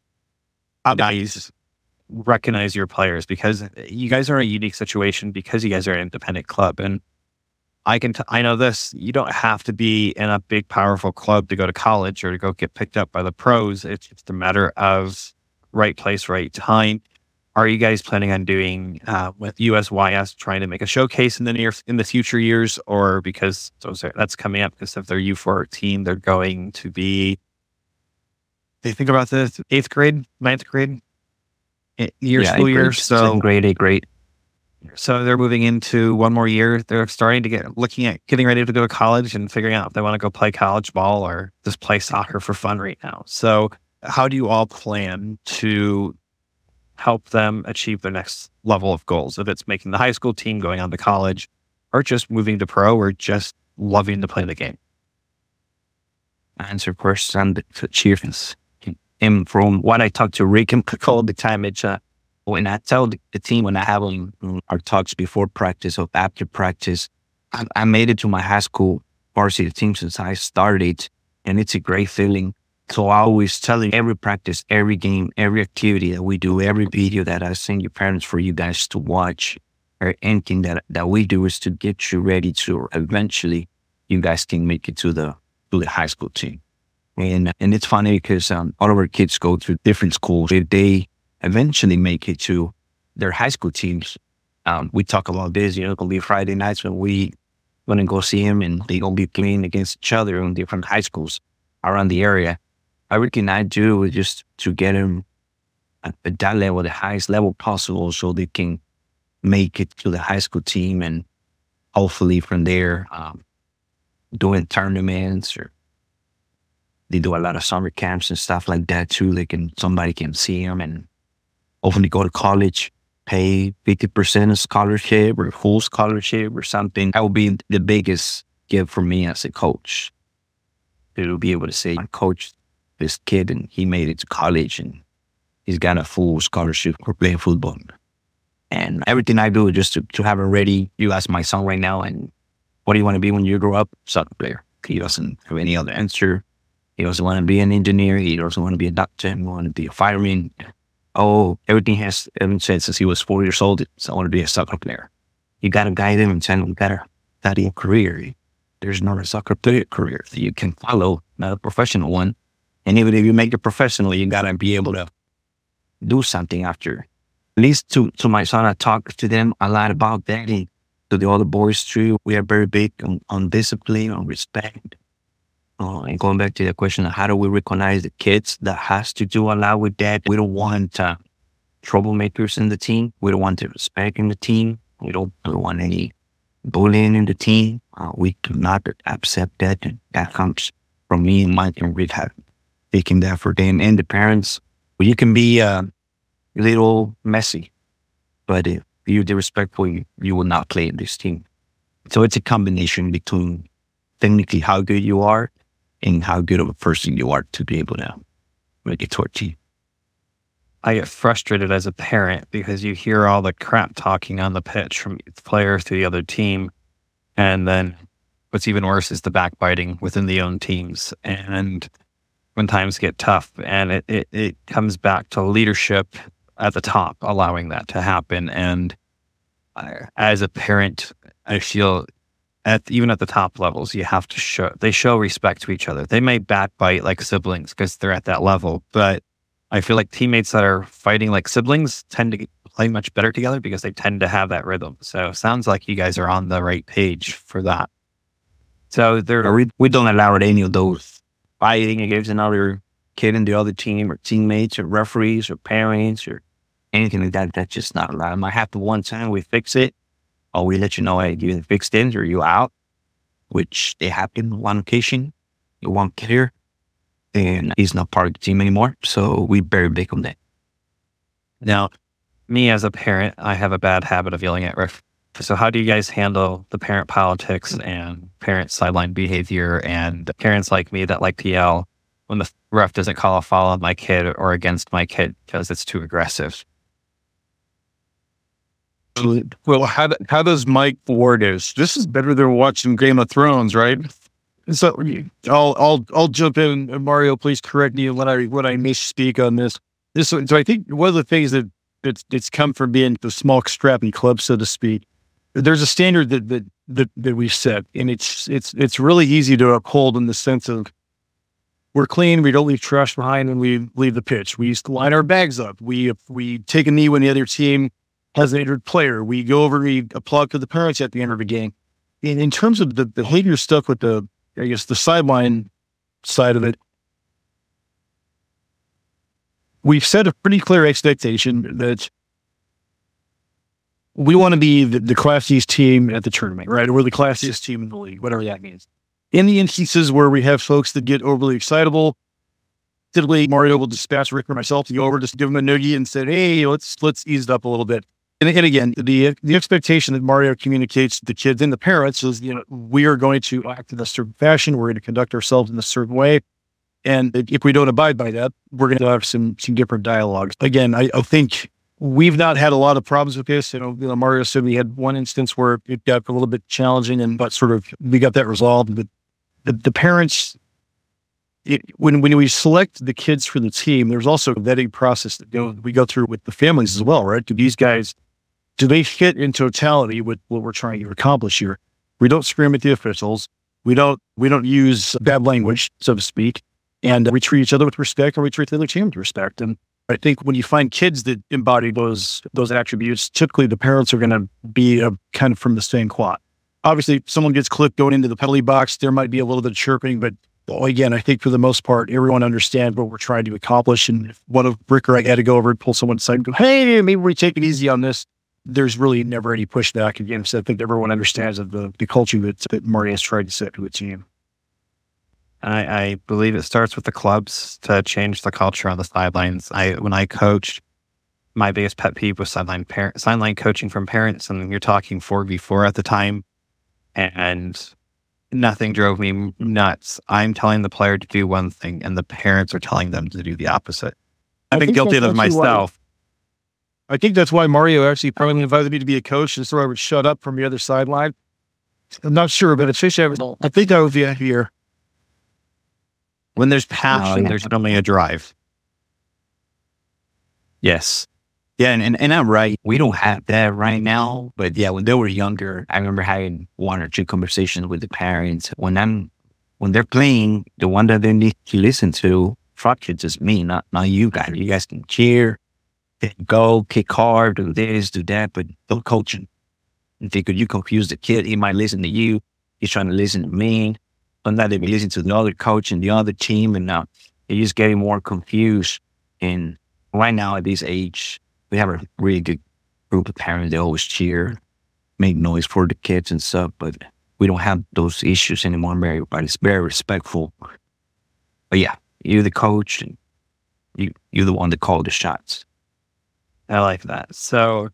guys, recognize your players, because you guys are in a unique situation because you guys are an independent club. And I can, t- I know this, you don't have to be in a big, powerful club to go to college or to go get picked up by the pros. It's just a matter of right place, right time. Are you guys planning on doing uh, with U S Y S, trying to make a showcase in the near, in the future years, or because those are, that's coming up, because if they're U fourteen, they're going to be, they think about this, eighth grade, ninth grade, year, yeah, school year. So grade, eighth grade. So they're moving into one more year. They're starting to get looking at getting ready to go to college and figuring out if they want to go play college ball or just play soccer for fun right now. So how do you all plan to help them achieve their next level of goals? If it's making the high school team, going on to college, or just moving to pro, or just loving to play the game? Answer first on the achievements. And from what I talk to Rick and all the time, it's uh, when I tell the, the team, when I have um, our talks before practice or after practice, I, I made it to my high school varsity team since I started, and it's a great feeling. So I always tell you every practice, every game, every activity that we do, every video that I send your parents for you guys to watch, or anything that that we do is to get you ready to eventually you guys can make it to the to the high school team. And and it's funny because um, all of our kids go to different schools. If they eventually make it to their high school teams, um, we talk about this. You know, it'll be Friday nights when we gonna go see them, and they gonna be playing against each other in different high schools around the area. Everything I do is just to get them at that level, the highest level possible, so they can make it to the high school team, and hopefully from there, um, doing tournaments, or they do a lot of summer camps and stuff like that too. They can, somebody can see them and hopefully go to college, pay fifty percent of scholarship or full scholarship or something. That would be the biggest gift for me as a coach. To be able to say, I coached this kid and he made it to college and he's got a full scholarship for playing football. And everything I do is just to, to have it ready. You ask my son right now, and what do you want to be when you grow up? Soccer player. He doesn't have any other answer. He doesn't want to be an engineer. He doesn't want to be a doctor. He wants to be a fireman. Oh, everything has ever said since he was four years old. So I want to be a soccer player. You got to guide him and tell him, you got to study a career. There's not a soccer player career that you can follow, not a professional one. And even if you make it professional, you got to be able to do something after. At least to, to my son, I talk to them a lot about that. And to the other boys too, we are very big on, on discipline, on respect. Uh, and going back to the question of how do we recognize the kids, that has to do a lot with that. We don't want uh, troublemakers in the team. We don't want disrespect in the team. We don't, we don't want any bullying in the team. Uh, we do not accept that. And that comes from me and Mike and Rick have taken that for them and the parents. Well, you can be uh, a little messy, but if you're disrespectful, you, you will not play in this team. So it's a combination between technically how good you are and how good of a person you are to be able to make it to our team. I get frustrated as a parent because you hear all the crap talking on the pitch from the player to the other team. And then what's even worse is the backbiting within the own teams. And when times get tough, and it, it, it comes back to leadership at the top, allowing that to happen. And I, as a parent, I feel at even at the top levels, you have to show, they show respect to each other. They may backbite like siblings because they're at that level, but I feel like teammates that are fighting like siblings tend to play much better together because they tend to have that rhythm. So it sounds like you guys are on the right page for that. So there, we, we don't allow any of those fighting against another kid in the other team, or teammates, or referees, or parents, or anything like that. That's just not allowed. It might happen one time, we fix it, or we let you know, hey, you fixed it, or you out, which they happen one occasion, one player, and he's not part of the team anymore. So we very big on that. Now, me as a parent, I have a bad habit of yelling at ref. So how do you guys handle the parent politics and parent sideline behavior and parents like me that like to yell when the ref doesn't call a foul on my kid or against my kid because it's too aggressive? Well, how how does Mike word this? This is better than watching Game of Thrones, right? So I'll I'll I'll jump in, and Mario, please correct me when I when I misspeak on this. This so I think one of the things that it's it's come from being the small strapping club, so to speak. There's a standard that that that, that we've set, and it's it's it's really easy to uphold in the sense of we're clean. We don't leave trash behind when we leave the pitch. We used to line our bags up. We we take a knee when the other team has an injured player. We go over, we applaud to the parents at the end of the game. And in terms of the behavior stuff with the, I guess, the sideline side of it, we've set a pretty clear expectation that we want to be the, the classiest team at the tournament, right? We're the classiest team in the league, whatever that means. In the instances where we have folks that get overly excitable, typically Mario will dispatch Rick or myself to go over, just give them a noogie and say, hey, let's let's ease it up a little bit. And, and again, the the expectation that Mario communicates to the kids and the parents is, you know, we are going to act in a certain fashion. We're going to conduct ourselves in a certain way. And if we don't abide by that, we're going to have some some different dialogues. Again, I, I think we've not had a lot of problems with this. You know, you know, Mario said we had one instance where it got a little bit challenging, and but sort of we got that resolved. But the, the parents, it, when when we select the kids for the team, there's also a vetting process that go, we go through with the families as well, right? Do these guys, do they fit in totality with what we're trying to accomplish here? We don't scream at the officials. We don't we don't use bad language, so to speak, and we treat each other with respect, and we treat the other team with respect. And I think when you find kids that embody those those attributes, typically the parents are going to be a, kind of from the same quad. Obviously, if someone gets clipped going into the penalty box, there might be a little bit of chirping, but well, again, I think for the most part, everyone understands what we're trying to accomplish. And if one of Rick or I had to go over and pull someone aside and go, hey, maybe we take it easy on this, there's really never any pushback. Again, so I think everyone understands of the, the culture that, that Mario has tried to set to a team. I, I believe it starts with the clubs to change the culture on the sidelines. I when I coached, my biggest pet peeve was sideline parent, sideline coaching from parents, and you're talking four v four at the time, and nothing drove me nuts. I'm telling the player to do one thing, and the parents are telling them to do the opposite. I've been guilty of it myself. Why, I think that's why Mario actually probably invited me to be a coach, and so I would shut up from the other sideline. I'm not sure, but it's fish ever. I think that would be here. When there's passion, Oh, yeah. there's only a drive. Yes. Yeah, and, and, and I'm right. We don't have that right now. But yeah, when they were younger, I remember having one or two conversations with the parents. When I'm when they're playing, the one that they need to listen to, fuck it, just me, not not you guys. You guys can cheer, go, kick hard, do this, do that, but don't coach him. And think you confuse the kid, he might listen to you. He's trying to listen to me. But now they be listening to the other coach and the other team, and now they're just getting more confused. And right now at this age, we have a really good group of parents. They always cheer, make noise for the kids and stuff, but we don't have those issues anymore. Everybody's very respectful. But yeah, you're the coach, and you, you're the one that called the shots. I like that. So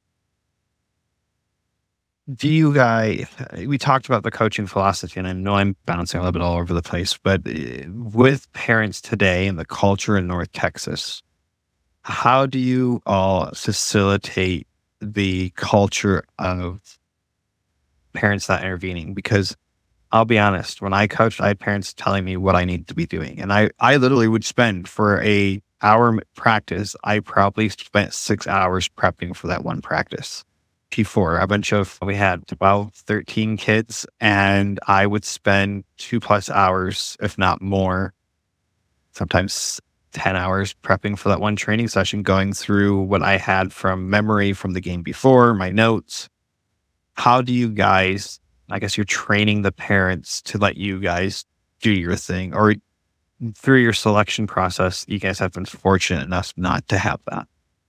do you guys, we talked about the coaching philosophy, and I know I'm bouncing a little bit all over the place, but with parents today and the culture in North Texas, how do you all facilitate the culture of parents not intervening? Because I'll be honest, when I coached, I had parents telling me what I need to be doing. And I, I literally would spend for a hour practice, I probably spent six hours prepping for that one practice. P four, a bunch of, we had about thirteen kids, and I would spend two plus hours, if not more, sometimes ten hours prepping for that one training session, going through what I had from memory from the game before, my notes. How do you guys, I guess you're training the parents to let you guys do your thing, or through your selection process, you guys have been fortunate enough not to have that?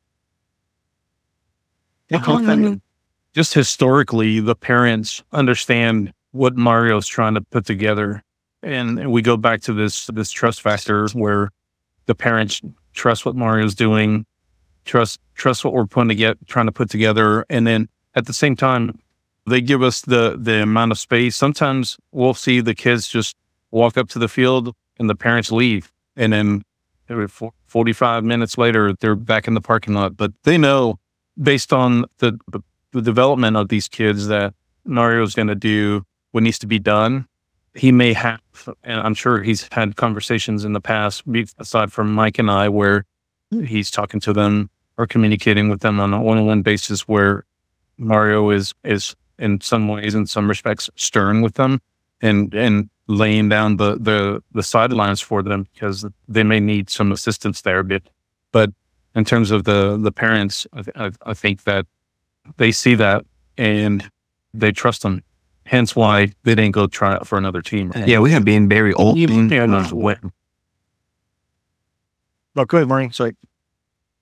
Just historically, the parents understand what Mario's trying to put together. And we go back to this this trust factor where the parents trust what Mario's doing, trust trust what we're putting to get, trying to put together. And then at the same time, they give us the the amount of space. Sometimes we'll see the kids just walk up to the field and the parents leave. And then forty-five minutes later, they're back in the parking lot. But they know, based on the, the the development of these kids, that Mario's going to do what needs to be done. He may have, and I'm sure he's had conversations in the past, aside from Mike and I, where he's talking to them or communicating with them on a one-on-one basis, where Mario is, is in some ways, in some respects, stern with them and, and laying down the, the, the sidelines for them, because they may need some assistance there. But, but in terms of the, the parents, I, th- I, I think that they see that and they trust them. Hence why they didn't go try out for another team. Yeah, we have been very open. Yeah, no. Oh, go ahead, Maureen. Sorry.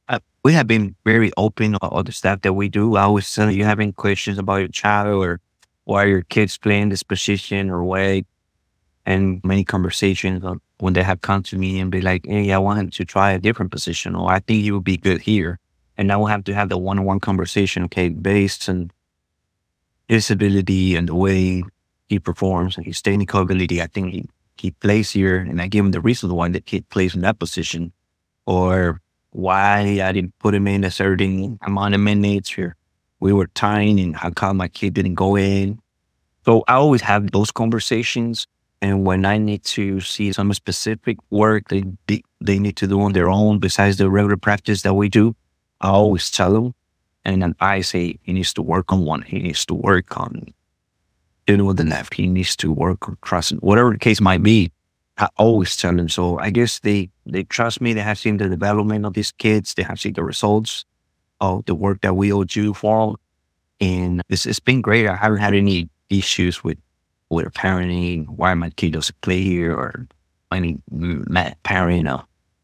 Uh, we have been very open on all the stuff that we do. I always tell you having questions about your child or why your kids playing this position or way. And many conversations on when they have come to me and be like, hey, I want him to try a different position, or I think he would be good here. And now we'll have to have the one-on-one conversation, okay, based on his ability and the way he performs and his technical ability. I think he, he plays here, and I give him the reason why that kid plays in that position, or why I didn't put him in a certain amount of minutes here. We were tying, and how come my kid didn't go in. So I always have those conversations. And when I need to see some specific work they they need to do on their own besides the regular practice that we do, I always tell them. And then I say he needs to work on one. He needs to work on dealing with the left. He needs to work on crossing, whatever the case might be. I always tell them. So I guess they, they trust me. They have seen the development of these kids. They have seen the results of the work that we all do for them. And it's, it's been great. I haven't had any issues with with parenting, why my kid doesn't play here, or any mad parent, or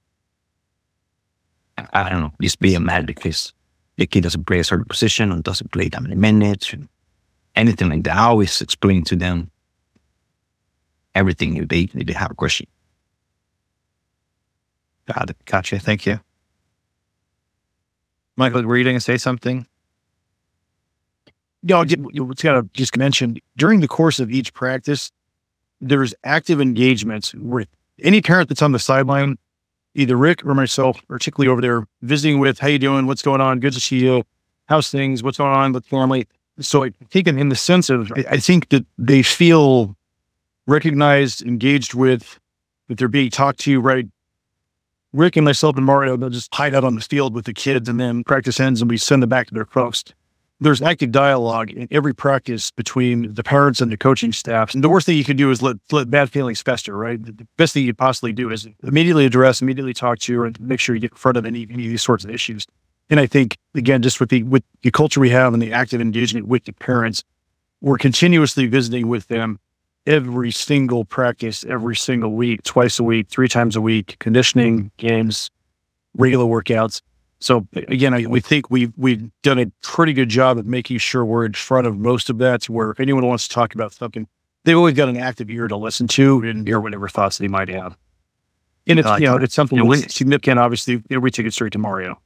I, I don't know, just being mad because the kid doesn't play a certain position or doesn't play that many minutes, and anything like that. I always explain to them everything if they, if they have a question. Got it. Gotcha. Thank you. Michael, were you going to say something? No, it's got to just mention during the course of each practice, there's active engagements with any parent that's on the sideline, either Rick or myself, particularly over there visiting with, how you doing? What's going on? Good to see you. How's things? What's going on with family? So I think in the sense of, I think that they feel recognized, engaged with, that they're being talked to, right? Rick and myself and Mario, they'll just hide out on the field with the kids, and then practice ends and we send them back to their folks. There's active dialogue in every practice between the parents and the coaching staff. And the worst thing you can do is let, let bad feelings fester, right? The best thing you could possibly do is immediately address, immediately talk to, and make sure you get in front of any, any of these sorts of issues. And I think, again, just with the, with the culture we have and the active engagement with the parents, we're continuously visiting with them every single practice, every single week, twice a week, three times a week, conditioning, games, regular workouts. So again, I, we think we've, we've done a pretty good job of making sure we're in front of most of that, to where if anyone wants to talk about something, they've always got an active ear to listen to and hear whatever thoughts they might have. And it's, like, you know, it's something yeah, we, significant. Obviously, you know, we take it straight to Mario.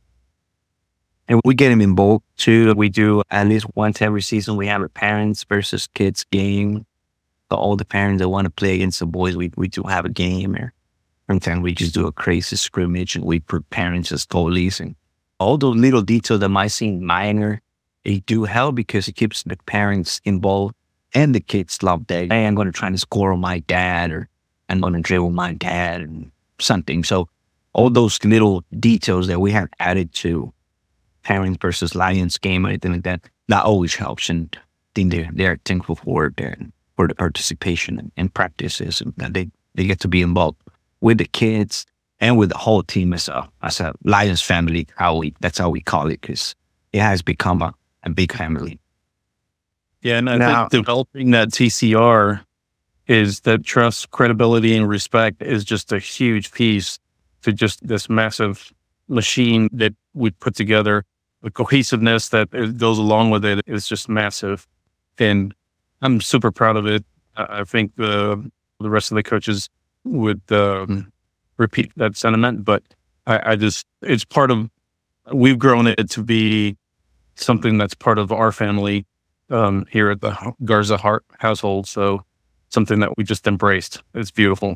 And we get him involved too. We do at least once every season. We have a parents versus kids game. So all the parents that want to play against the boys, we, we do have a game. Or sometimes we just do a crazy scrimmage and we put parents as goalies, and all those little details that might seem minor, they do help because it keeps the parents involved and the kids love that. Hey, I'm going to try to score on my dad, or I'm going to dribble my dad and something. So all those little details that we have added to parents versus Lions game or anything like that, that always helps. And I think they're, they're thankful for their, for the participation and, and practices, and that they, they get to be involved with the kids and with the whole team as a, as a Lions family. How we, that's how we call it, because it has become a, a big family. Yeah, and I now, think developing that T C R is that trust, credibility, and respect is just a huge piece to just this massive machine that we put together. The cohesiveness that goes along with it is just massive. And I'm super proud of it. I think the, the rest of the coaches would um, repeat that sentiment, but I, I just, it's part of, we've grown it to be something that's part of our family um, here at the Garza Hart household. So something that we just embraced. It's beautiful.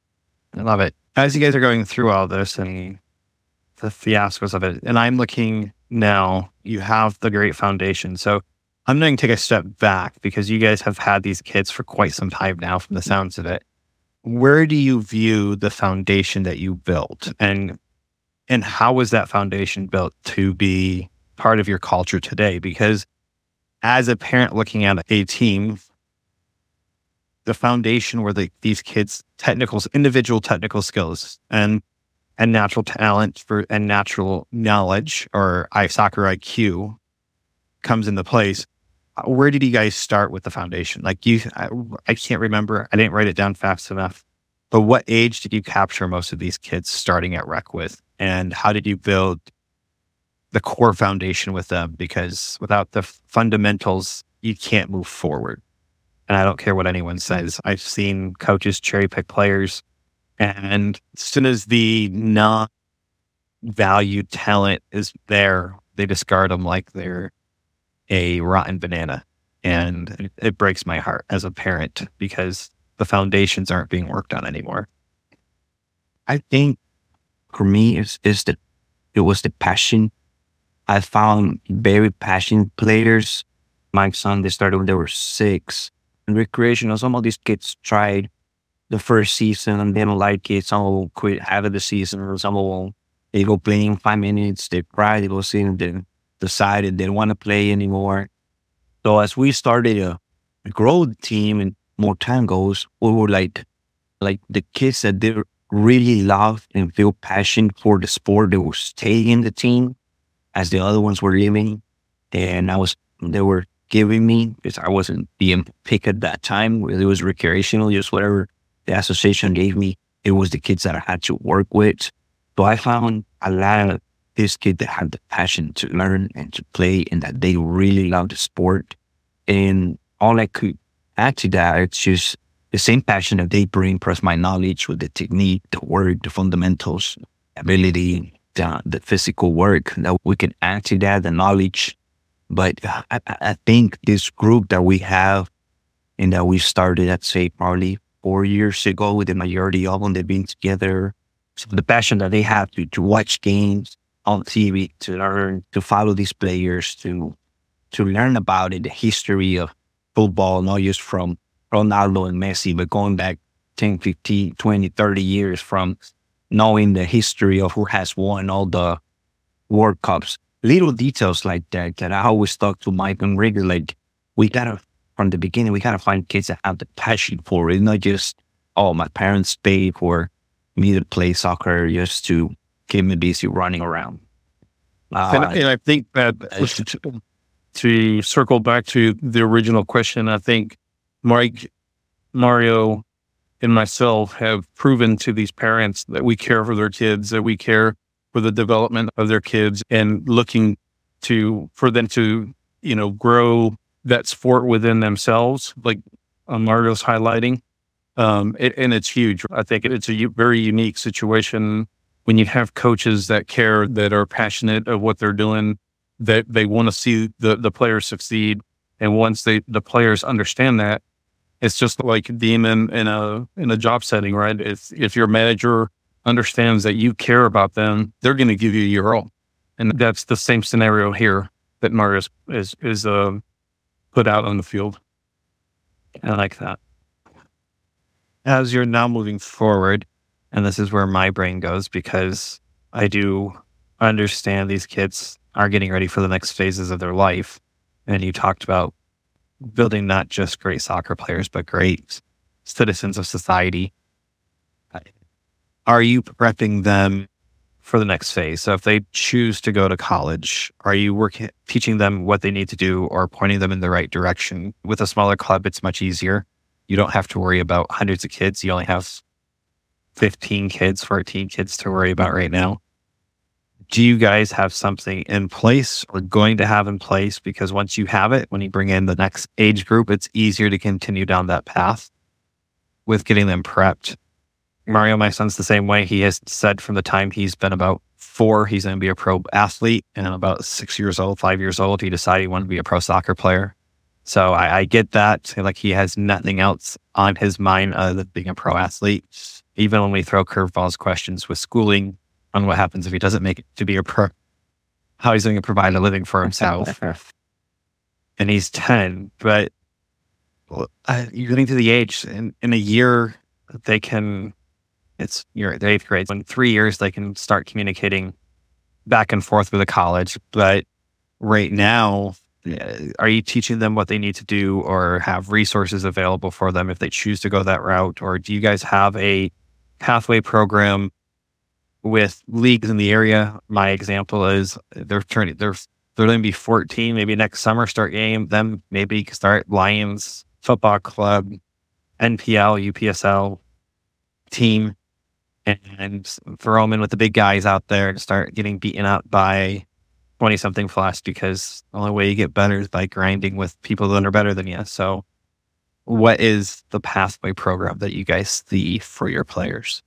I love it. As you guys are going through all this and the fiascos of it, and I'm looking now, you have the great foundation. So I'm going to take a step back, because you guys have had these kids for quite some time now from the sounds of it. Where do you view the foundation that you built, and and how was that foundation built to be part of your culture today? Because as a parent looking at a team, the foundation where the, these kids' technical, individual technical skills and and natural talent for and natural knowledge, or I, soccer I Q, comes into place. Where did you guys start with the foundation? Like you, I, I can't remember. I didn't write it down fast enough. But what age did you capture most of these kids starting at rec with? And how did you build the core foundation with them, because without the fundamentals, you can't move forward. And I don't care what anyone says. I've seen coaches cherry pick players, and as soon as the non-valued talent is there, they discard them like they're a rotten banana. And it, it breaks my heart as a parent because the foundations aren't being worked on anymore. I think for me, it's, it's the, it was the passion. I found very passionate players. My son, they started when they were six. In recreational, some of these kids tried the first season and they didn't like it. Some will quit after the season, or some will they go playing five minutes, they cry, they go see, and then decided they don't want to play anymore. So as we started to grow the team and more time goes, we were like, like the kids that they really love and feel passion for the sport, they will stay in the team as the other ones were leaving. And I was, they were giving me, because I wasn't being picked at that time. It was recreational, just whatever the association gave me. It was the kids that I had to work with. So I found a lot of these kids that had the passion to learn and to play, and that they really love the sport. And all I could add to that, it's just the same passion that they bring, plus my knowledge with the technique, the work, the fundamentals, ability, the, the physical work that we can add to that, the knowledge. But I, I think this group that we have and that we started, I'd say probably four years ago, with the majority of them, they've been together. So the passion that they have to, to watch games on T V, to learn, to follow these players, to to learn about it, the history of football, not just from Ronaldo and Messi, but going back ten, fifteen, twenty, thirty years, from knowing the history of who has won all the World Cups. Little details like that, that I always talk to Mike and Rigger, like, we gotta, from the beginning, we gotta find kids that have the passion for it, not just, oh, my parents paid for me to play soccer just to keep me busy running around. Uh, and, and I think that to, to circle back to the original question, I think Mike, Mario, and myself have proven to these parents that we care for their kids, that we care for the development of their kids, and looking to, for them to, you know, grow that sport within themselves, like uh, Mario's highlighting. Um, it, and it's huge. I think it's a u- very unique situation when you have coaches that care, that are passionate of what they're doing, that they want to see the, the players succeed. And once they, the players understand that, it's just like being in, in a, in a job setting, right? If, if your manager understands that you care about them, they're going to give you your all. And that's the same scenario here that Mario is, is, is uh, put out on the field. I like that. As you're now moving forward, and this is where my brain goes, because I do understand these kids are getting ready for the next phases of their life. And you talked about building not just great soccer players, but great citizens of society. Are you prepping them for the next phase? So if they choose to go to college, are you working, teaching them what they need to do, or pointing them in the right direction? With a smaller club, it's much easier. You don't have to worry about hundreds of kids. You only have fifteen kids, fourteen kids to worry about right now. Do you guys have something in place, or going to have in place? Because once you have it, when you bring in the next age group, it's easier to continue down that path with getting them prepped. Mario, my son's the same way. He has said from the time he's been about four, he's going to be a pro athlete. And about six years old, five years old, he decided he wanted to be a pro soccer player. So I, I get that. Like, he has nothing else on his mind other than being a pro athlete. Even when we throw curveballs questions with schooling on what happens if he doesn't make it to be a pro, how he's going to provide a living for himself. And he's ten, but uh, you're getting to the age in, in a year they can, it's you're at eighth grade. In three years, they can start communicating back and forth with a college. But right now, are you teaching them what they need to do, or have resources available for them if they choose to go that route? Or do you guys have a pathway program with leagues in the area? My example is they're turning, they're, they're going to be fourteen, maybe next summer start game, then maybe start Lions Football Club, N P L, U P S L team, and throw them in with the big guys out there and start getting beaten up by twenty something plus, because the only way you get better is by grinding with people that are better than you. So what is the pathway program that you guys see for your players?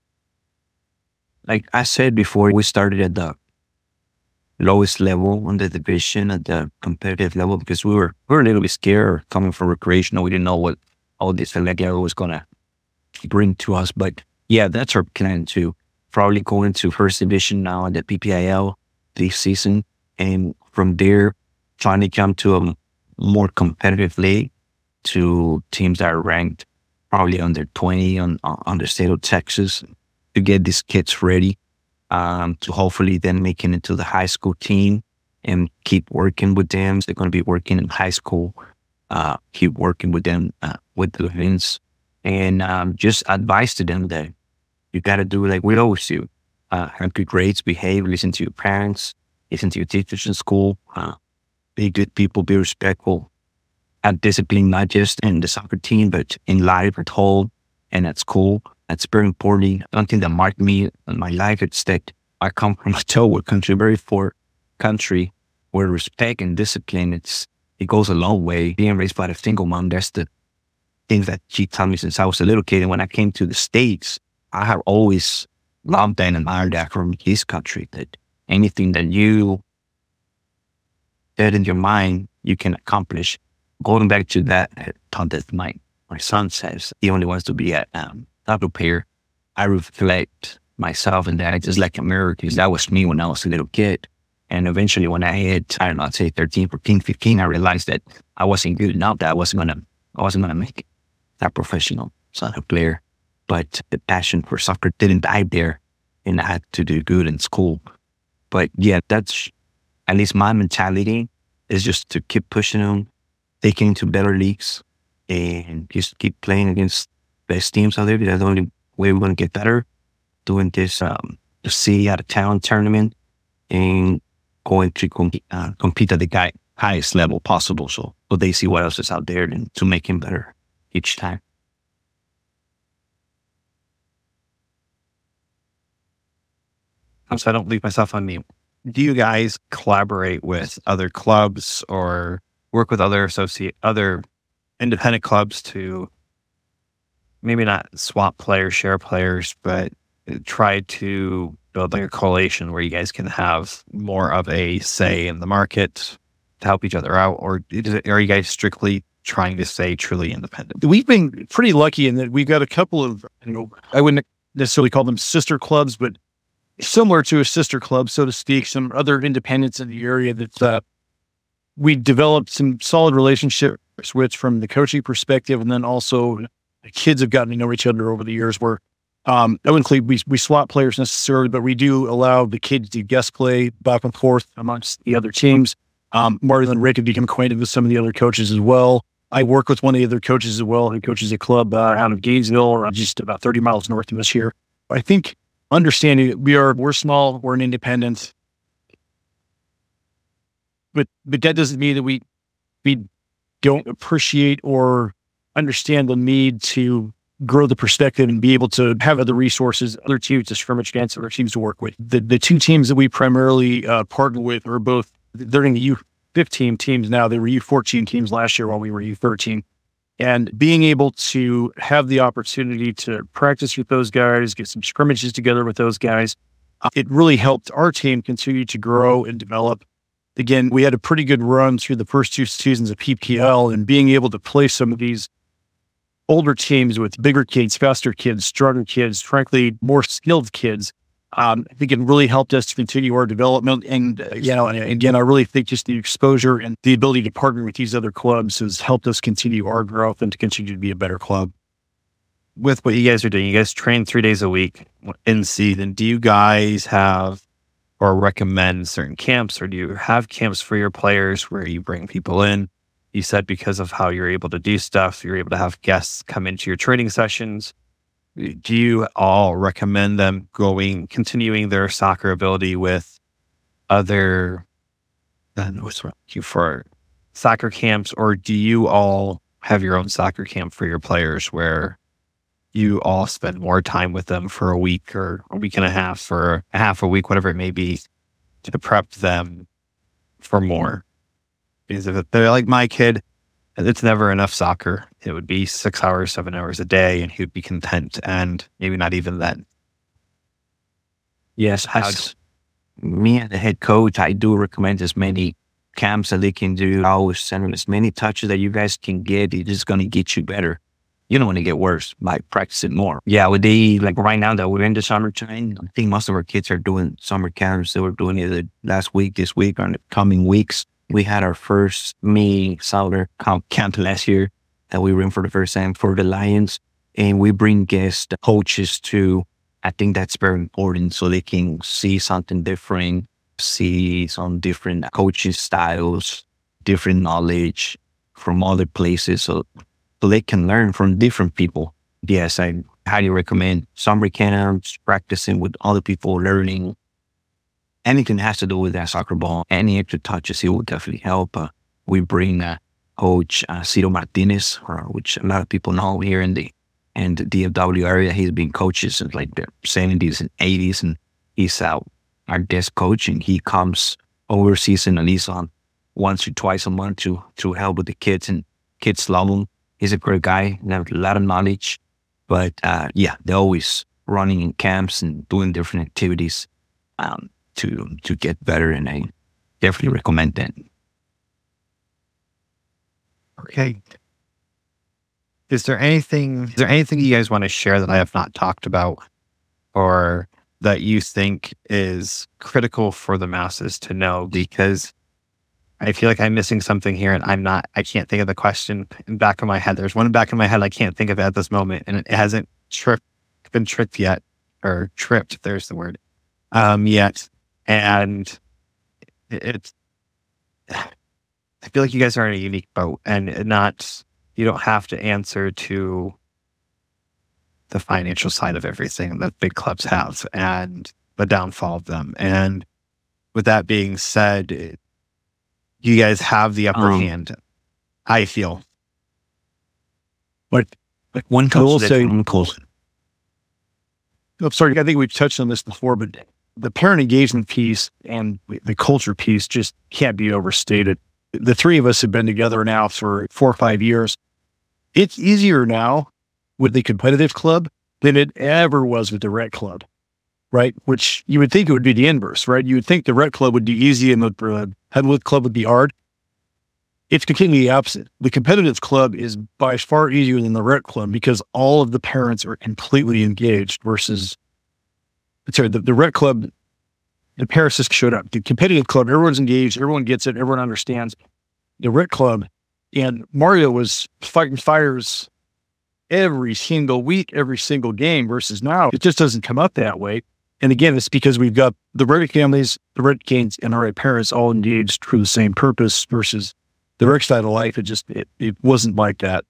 Like I said before, we started at the lowest level on the division, at the competitive level, because we were we were a little bit scared coming from recreational. We didn't know what all this level was gonna bring to us. But yeah, that's our plan to probably go into first division now at the P P I L this season, and from there trying to come to a more competitive league to teams that are ranked probably under twenty on on the state of Texas, to get these kids ready, um, to hopefully then make it into the high school team and keep working with them. They're going to be working in high school, uh, keep working with them, uh, with the events, and um, just advice to them that you got to do like we always do. Uh, have good grades, behave, listen to your parents, listen to your teachers in school, uh, be good people, be respectful, have discipline, not just in the soccer team, but in life at home and at school. That's very important. One thing that marked me in my life is that I come from a third country, very poor country, where respect and discipline, it's it goes a long way. Being raised by a single mom, that's the things that she taught me since I was a little kid. And when I came to the States, I have always loved and admired that from this country, that anything that you set in your mind, you can accomplish. Going back to that thought that my, my son says, he only wants to be a um, soccer player. I reflect myself in that. It's just like a mirror, because that was me when I was a little kid. And eventually when I hit, I don't know, I'd say thirteen, fourteen, fifteen, I realized that I wasn't good enough, that I wasn't going to, I wasn't going to make it that professional soccer player. But the passion for soccer didn't die there, and I had to do good in school. But yeah, that's at least my mentality, is just to keep pushing them, taking to better leagues, and just keep playing against best teams out there. That's the only way we're going to get better. Doing this, um, the city out of town tournament, and going to compete, uh, compete at the guy, highest level possible. So, so they see what else is out there, and to make him better each time. So I don't leave myself on mute. Do you guys collaborate with other clubs or work with other associate, other independent clubs to maybe not swap players, share players, but try to build like a coalition where you guys can have more of a say in the market to help each other out? Or is it, are you guys strictly trying to stay truly independent? We've been pretty lucky in that we've got a couple of, you know, I wouldn't necessarily call them sister clubs, but similar to a sister club, so to speak, some other independents in the area that uh, we developed some solid relationships with from the coaching perspective. And then also the kids have gotten to know each other over the years, where um, I wouldn't say we, we swap players necessarily, but we do allow the kids to guest play back and forth amongst the other teams. Um, Martin and Rick have become acquainted with some of the other coaches as well. I work with one of the other coaches as well, who coaches a club uh, out of Gainesville, just about thirty miles north of us here. I think understanding that we are, we're small, we're an independent, but, but that doesn't mean that we, we don't appreciate or understand the need to grow the perspective and be able to have other resources, other teams to scrimmage against, other teams to work with. The the two teams that we primarily uh, partner with are both, they're in the U fifteen teams now. They were U fourteen teams last year while we were U thirteen. And being able to have the opportunity to practice with those guys, get some scrimmages together with those guys, uh, it really helped our team continue to grow and develop. Again, we had a pretty good run through the first two seasons of P P L, and being able to play some of these older teams with bigger kids, faster kids, stronger kids, frankly, more skilled kids, um, I think it really helped us to continue our development. And, uh, you know, and again, I really think just the exposure and the ability to partner with these other clubs has helped us continue our growth and to continue to be a better club. With what you guys are doing, you guys train three days a week in season. Do you guys have or recommend certain camps, or do you have camps for your players where you bring people in? You said because of how you're able to do stuff, you're able to have guests come into your training sessions. Do you all recommend them going, continuing their soccer ability with other, I don't know what's wrong with you, for soccer camps, or do you all have your own soccer camp for your players where you all spend more time with them for a week or a week and a half or a half a week, whatever it may be, to prep them for more. Because if they're like my kid, it's never enough soccer. It would be six hours, seven hours a day, and he would be content, and maybe not even then. Yes, as me as the head coach, I do recommend as many camps that they can do. I always send them as many touches that you guys can get. It's just going to get you better. You don't want to get worse by practicing more. Yeah, with the, like right now that we're in the summertime, I think most of our kids are doing summer camps. They were doing it the last week, this week, or in the coming weeks. We had our first me Sauter camp last year that we ran for the first time for the Lions. And we bring guest coaches too. I think that's very important so they can see something different, see some different coaching styles, different knowledge from other places. So So they can learn from different people. Yes, I highly recommend summer camps, practicing with other people, learning. Anything that has to do with that soccer ball, any extra touches, it will definitely help. Uh, we bring uh, Coach uh, Ciro Martinez, uh, which a lot of people know here in the in the D F W area. He's been coaches since like the seventies and eighties, and he's uh, our desk coach, and he comes overseas and at least on once or twice a month to to help with the kids, and kids love him. He's a great guy and have a lot of knowledge, but uh, yeah, they're always running in camps and doing different activities um, to to get better, and I definitely recommend that. Okay. Is there anything, is there anything you guys want to share that I have not talked about, or that you think is critical for the masses to know? Because I feel like I'm missing something here, and I'm not, I can't think of the question in the back of my head. There's one in the back of my head I can't think of it at this moment, and it hasn't tripped, been tripped yet, or tripped, there's the word, um, yet. And it, it's, I feel like you guys are in a unique boat, and not, you don't have to answer to the financial side of everything that big clubs have and the downfall of them. And with that being said, it, you guys have the upper Um, hand, I feel. But Like one I will coach, say- one coach. I'm sorry, I think we've touched on this before, but the parent engagement piece and the culture piece just can't be overstated. The three of us have been together now for four or five years. It's easier now with the competitive club than it ever was with the rec club, right? Which you would think it would be the inverse, right? You would think the rec club would be easy and the uh, heavyweight club would be hard. It's completely the opposite. The competitive club is by far easier than the rec club because all of the parents are completely engaged versus, sorry, the, the rec club, the parents just showed up. The competitive club, everyone's engaged, everyone gets it, everyone understands. The rec club, and Mario was fighting fires every single week, every single game versus now, it just doesn't come up that way. And again, it's because we've got the Red families, the Red Canes, and our parents all engaged for the same purpose versus the rec side of life. It just, it, it wasn't like that.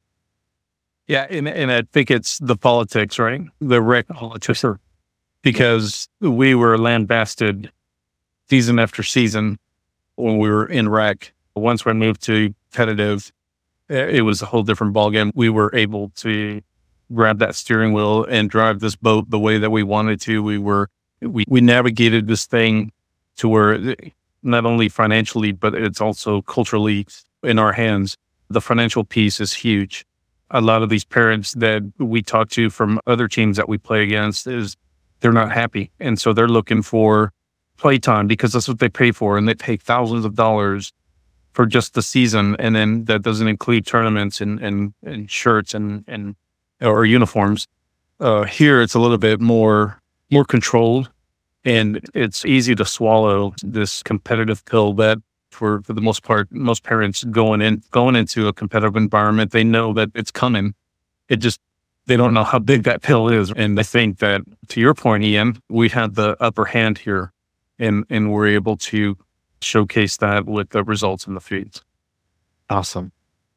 Yeah, and, and I think it's the politics, right? The rec politics, because we were lambasted season after season when we were in rec. Once we moved to competitive, it was a whole different ballgame. We were able to grab that steering wheel and drive this boat the way that we wanted to. We were, we, we navigated this thing to where not only financially, but it's also culturally in our hands. The financial piece is huge. A lot of these parents that we talk to from other teams that we play against is they're not happy. And so they're looking for playtime because that's what they pay for. And they pay thousands of dollars for just the season. And then that doesn't include tournaments and, and, and shirts and, and, or uniforms. Uh, here it's a little bit more, more controlled, and it's easy to swallow this competitive pill that for, for the most part, most parents going in, going into a competitive environment, they know that it's coming. It just, they don't know how big that pill is. And I think that, to your point, Ian, we had the upper hand here, and, and we're able to showcase that with the results in the feeds. Awesome.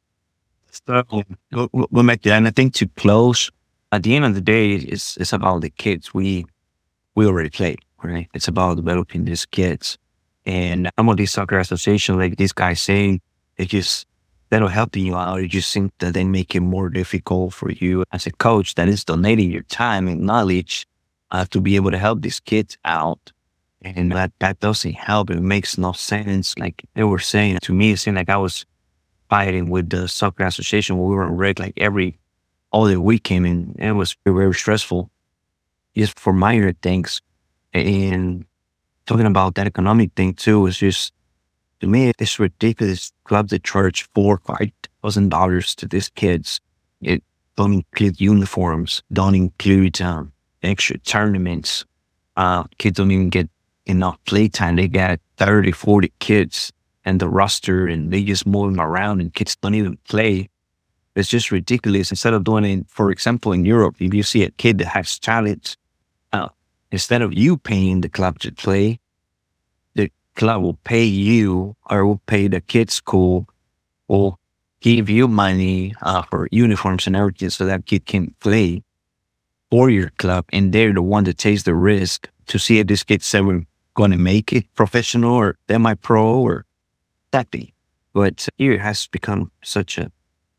So we'll, we'll make that. And I think to close, at the end of the day, it's it's about the kids. We we already played, right? It's about developing these kids. And some of these soccer associations, like this guy saying, they just they're not helping you out. You just think that they make it more difficult for you as a coach that is donating your time and knowledge uh, to be able to help these kids out. And that, that doesn't help. It makes no sense. Like they were saying to me, it seemed like I was fighting with the soccer association when we were in rec like every other weekend, and it was very, very stressful just for minor things. And talking about that economic thing too is just, to me, it's ridiculous. Clubs that charge four, five thousand dollars to these kids. It don't include uniforms, don't include um, extra tournaments. Uh, kids don't even get enough playtime. They got thirty, forty kids and the roster, and they just move them around, and kids don't even play. It's just ridiculous. Instead of doing it, for example, in Europe, if you see a kid that has talent, uh, instead of you paying the club to play, the club will pay you, or will pay the kid's school, or give you money uh, for uniforms and everything so that kid can play for your club. And they're the one that takes the risk to see if this kid's ever going to make it professional or semi-pro or that thing. But here it has become such a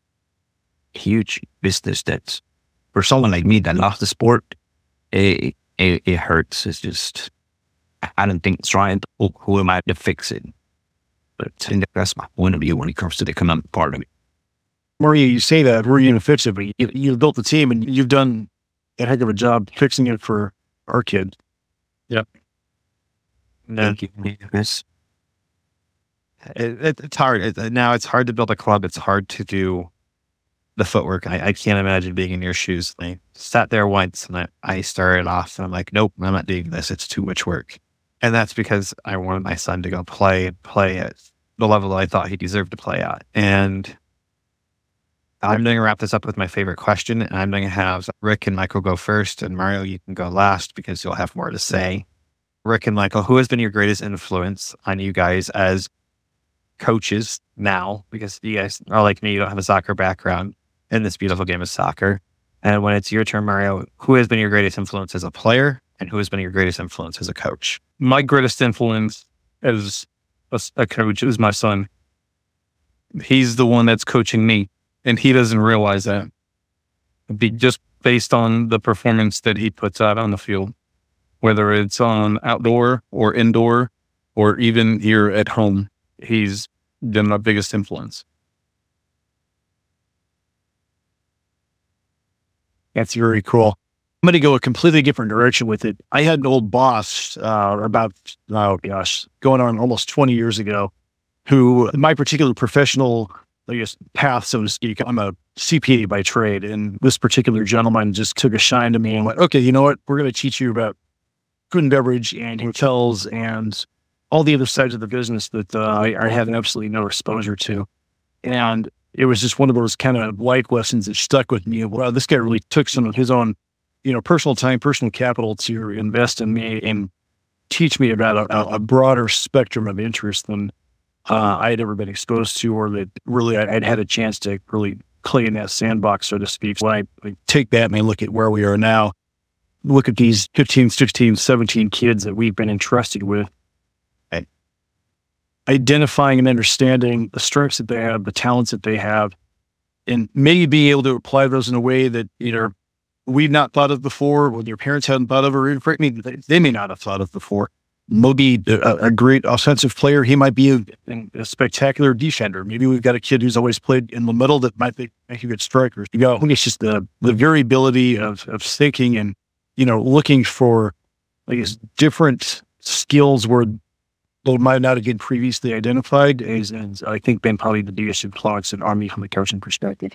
huge business that for someone like me that loves the sport, it, it, it hurts. It's just, I don't think it's right. Who, who am I to fix it? But I think that's my point of view when it comes to the economic part of it. Maria, you say that we're going to fix it, but you, you've built the team and you've done a heck of a job fixing it for our kids. Yep. No, Thank you, Chris. It, it, it's hard. It, now it's hard to build a club. It's hard to do the footwork. I, I can't imagine being in your shoes. I sat there once and I, I started off and I'm like, nope, I'm not doing this. It's too much work. And that's because I wanted my son to go play and play at the level that I thought he deserved to play at. And I'm going to wrap this up with my favorite question. And I'm going to have Rick and Michael go first, and Mario, you can go last because you'll have more to say. Rick and Michael, who has been your greatest influence on you guys as coaches now? Because you guys are like me, you don't have a soccer background in this beautiful game of soccer. And when it's your turn, Mario, who has been your greatest influence as a player, and who has been your greatest influence as a coach? My greatest influence as a, a coach is my son. He's the one that's coaching me, and he doesn't realize that. Be just based on the performance that he puts out on the field, whether it's on outdoor or indoor, or even here at home, he's been my biggest influence. That's very cool. I'm going to go a completely different direction with it. I had an old boss uh, about, oh gosh, going on almost twenty years ago, who my particular professional, I guess, path, so to speak, I'm a C P A by trade. And this particular gentleman just took a shine to me and went, okay, you know what? We're going to teach you about food and beverage and hotels and all the other sides of the business that uh, I, I had absolutely no exposure to. And it was just one of those kind of life lessons that stuck with me. Wow, this guy really took some of his own, you know, personal time, personal capital to invest in me and teach me about a, a broader spectrum of interest than uh, I had ever been exposed to, or that really I, I'd had a chance to really play in that sandbox, so to speak. When I, I take that and I look at where we are now, look at these fifteen, sixteen, seventeen kids that we've been entrusted with, identifying and understanding the strengths that they have, the talents that they have, and maybe being able to apply those in a way that either we've not thought of before, or your parents hadn't thought of, or even for me, they, they may not have thought of before. Maybe a, a great offensive player, he might be a, a spectacular defender. Maybe we've got a kid who's always played in the middle that might be make a good striker. You know, I think it's just the the variability of of thinking and, you know, looking for, I guess, different skills where though might not have been previously identified, is, is I think been probably the biggest influence in Army from the coaching perspective.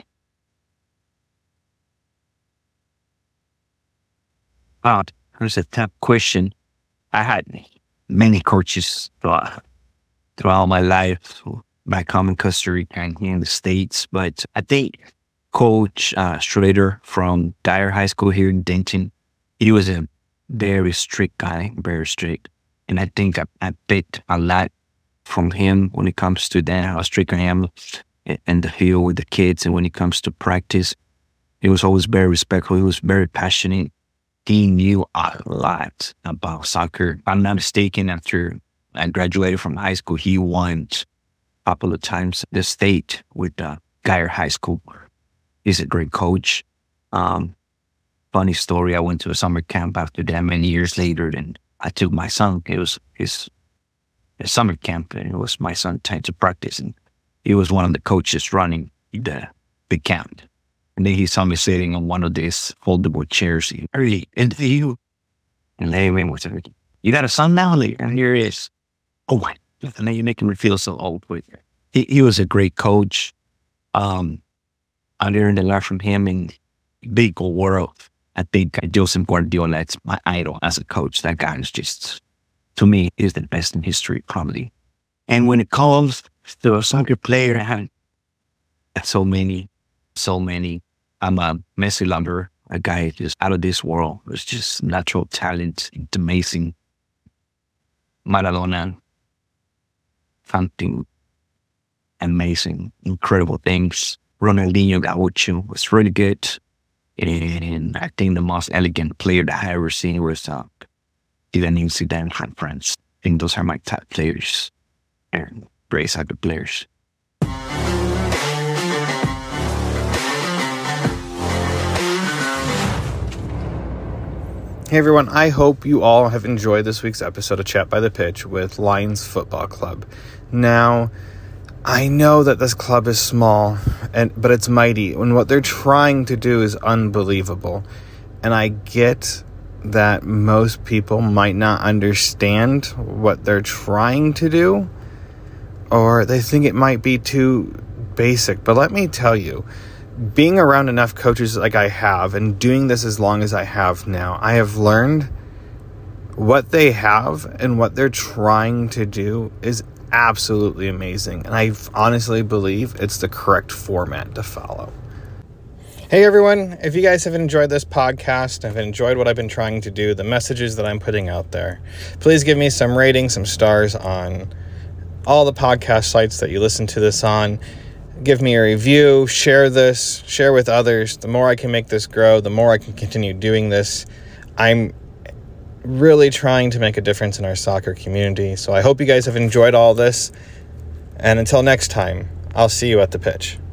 Wow, that's a tough question. I had many coaches throughout, throughout my life, back home in Costa Rica and here in the States, but I think Coach uh, Schrader from Dyer High School here in Denton, he was a very strict guy, very strict. And I think I, I picked a lot from him when it comes to that, how strict I am in the field with the kids. And when it comes to practice, he was always very respectful. He was very passionate. He knew a lot about soccer. If I'm not mistaken, after I graduated from high school, he won a couple of times the state with uh, Dyer High School. He's a great coach. Um, funny story, I went to a summer camp after that many years later, and I took my son. It was his, his summer camp, and it was my son's time to practice. And he was one of the coaches running the big camp. And then he saw me sitting on one of these foldable chairs. He, Hey, and you, and they went with it. You got a son now? And here he is. Oh my! And then you're making me feel so old. But he, he was a great coach. Um, I learned a lot from him in the big old world. I think Joseph Guardiola is my idol as a coach. That guy is just, to me, is the best in history, probably. And when it comes to a soccer player, I have so many, so many. I'm a Messi lover, a guy just out of this world. It's just natural talent. It's amazing. Maradona, something amazing, incredible things. Ronaldinho Gaucho was really good. And I think the most elegant player that I ever seen was uh, Zinedine Zidane from France. I think those are my top players and great soccer players. Hey everyone, I hope you all have enjoyed this week's episode of Chat by the Pitch with Lions Football Club. Now, I know that this club is small, and but it's mighty, and what they're trying to do is unbelievable. And I get that most people might not understand what they're trying to do, or they think it might be too basic. But let me tell you, being around enough coaches like I have and doing this as long as I have now, I have learned what they have and what they're trying to do is absolutely amazing. And I honestly believe it's the correct format to follow. Hey everyone, if you guys have enjoyed this podcast, have enjoyed what I've been trying to do, the messages that I'm putting out there, please give me some ratings, some stars on all the podcast sites that you listen to this on. Give me a review, share this, share with others. The more I can make this grow, the more I can continue doing this. I'm really trying to make a difference in our soccer community. So I hope you guys have enjoyed all this. And until next time, I'll see you at the pitch.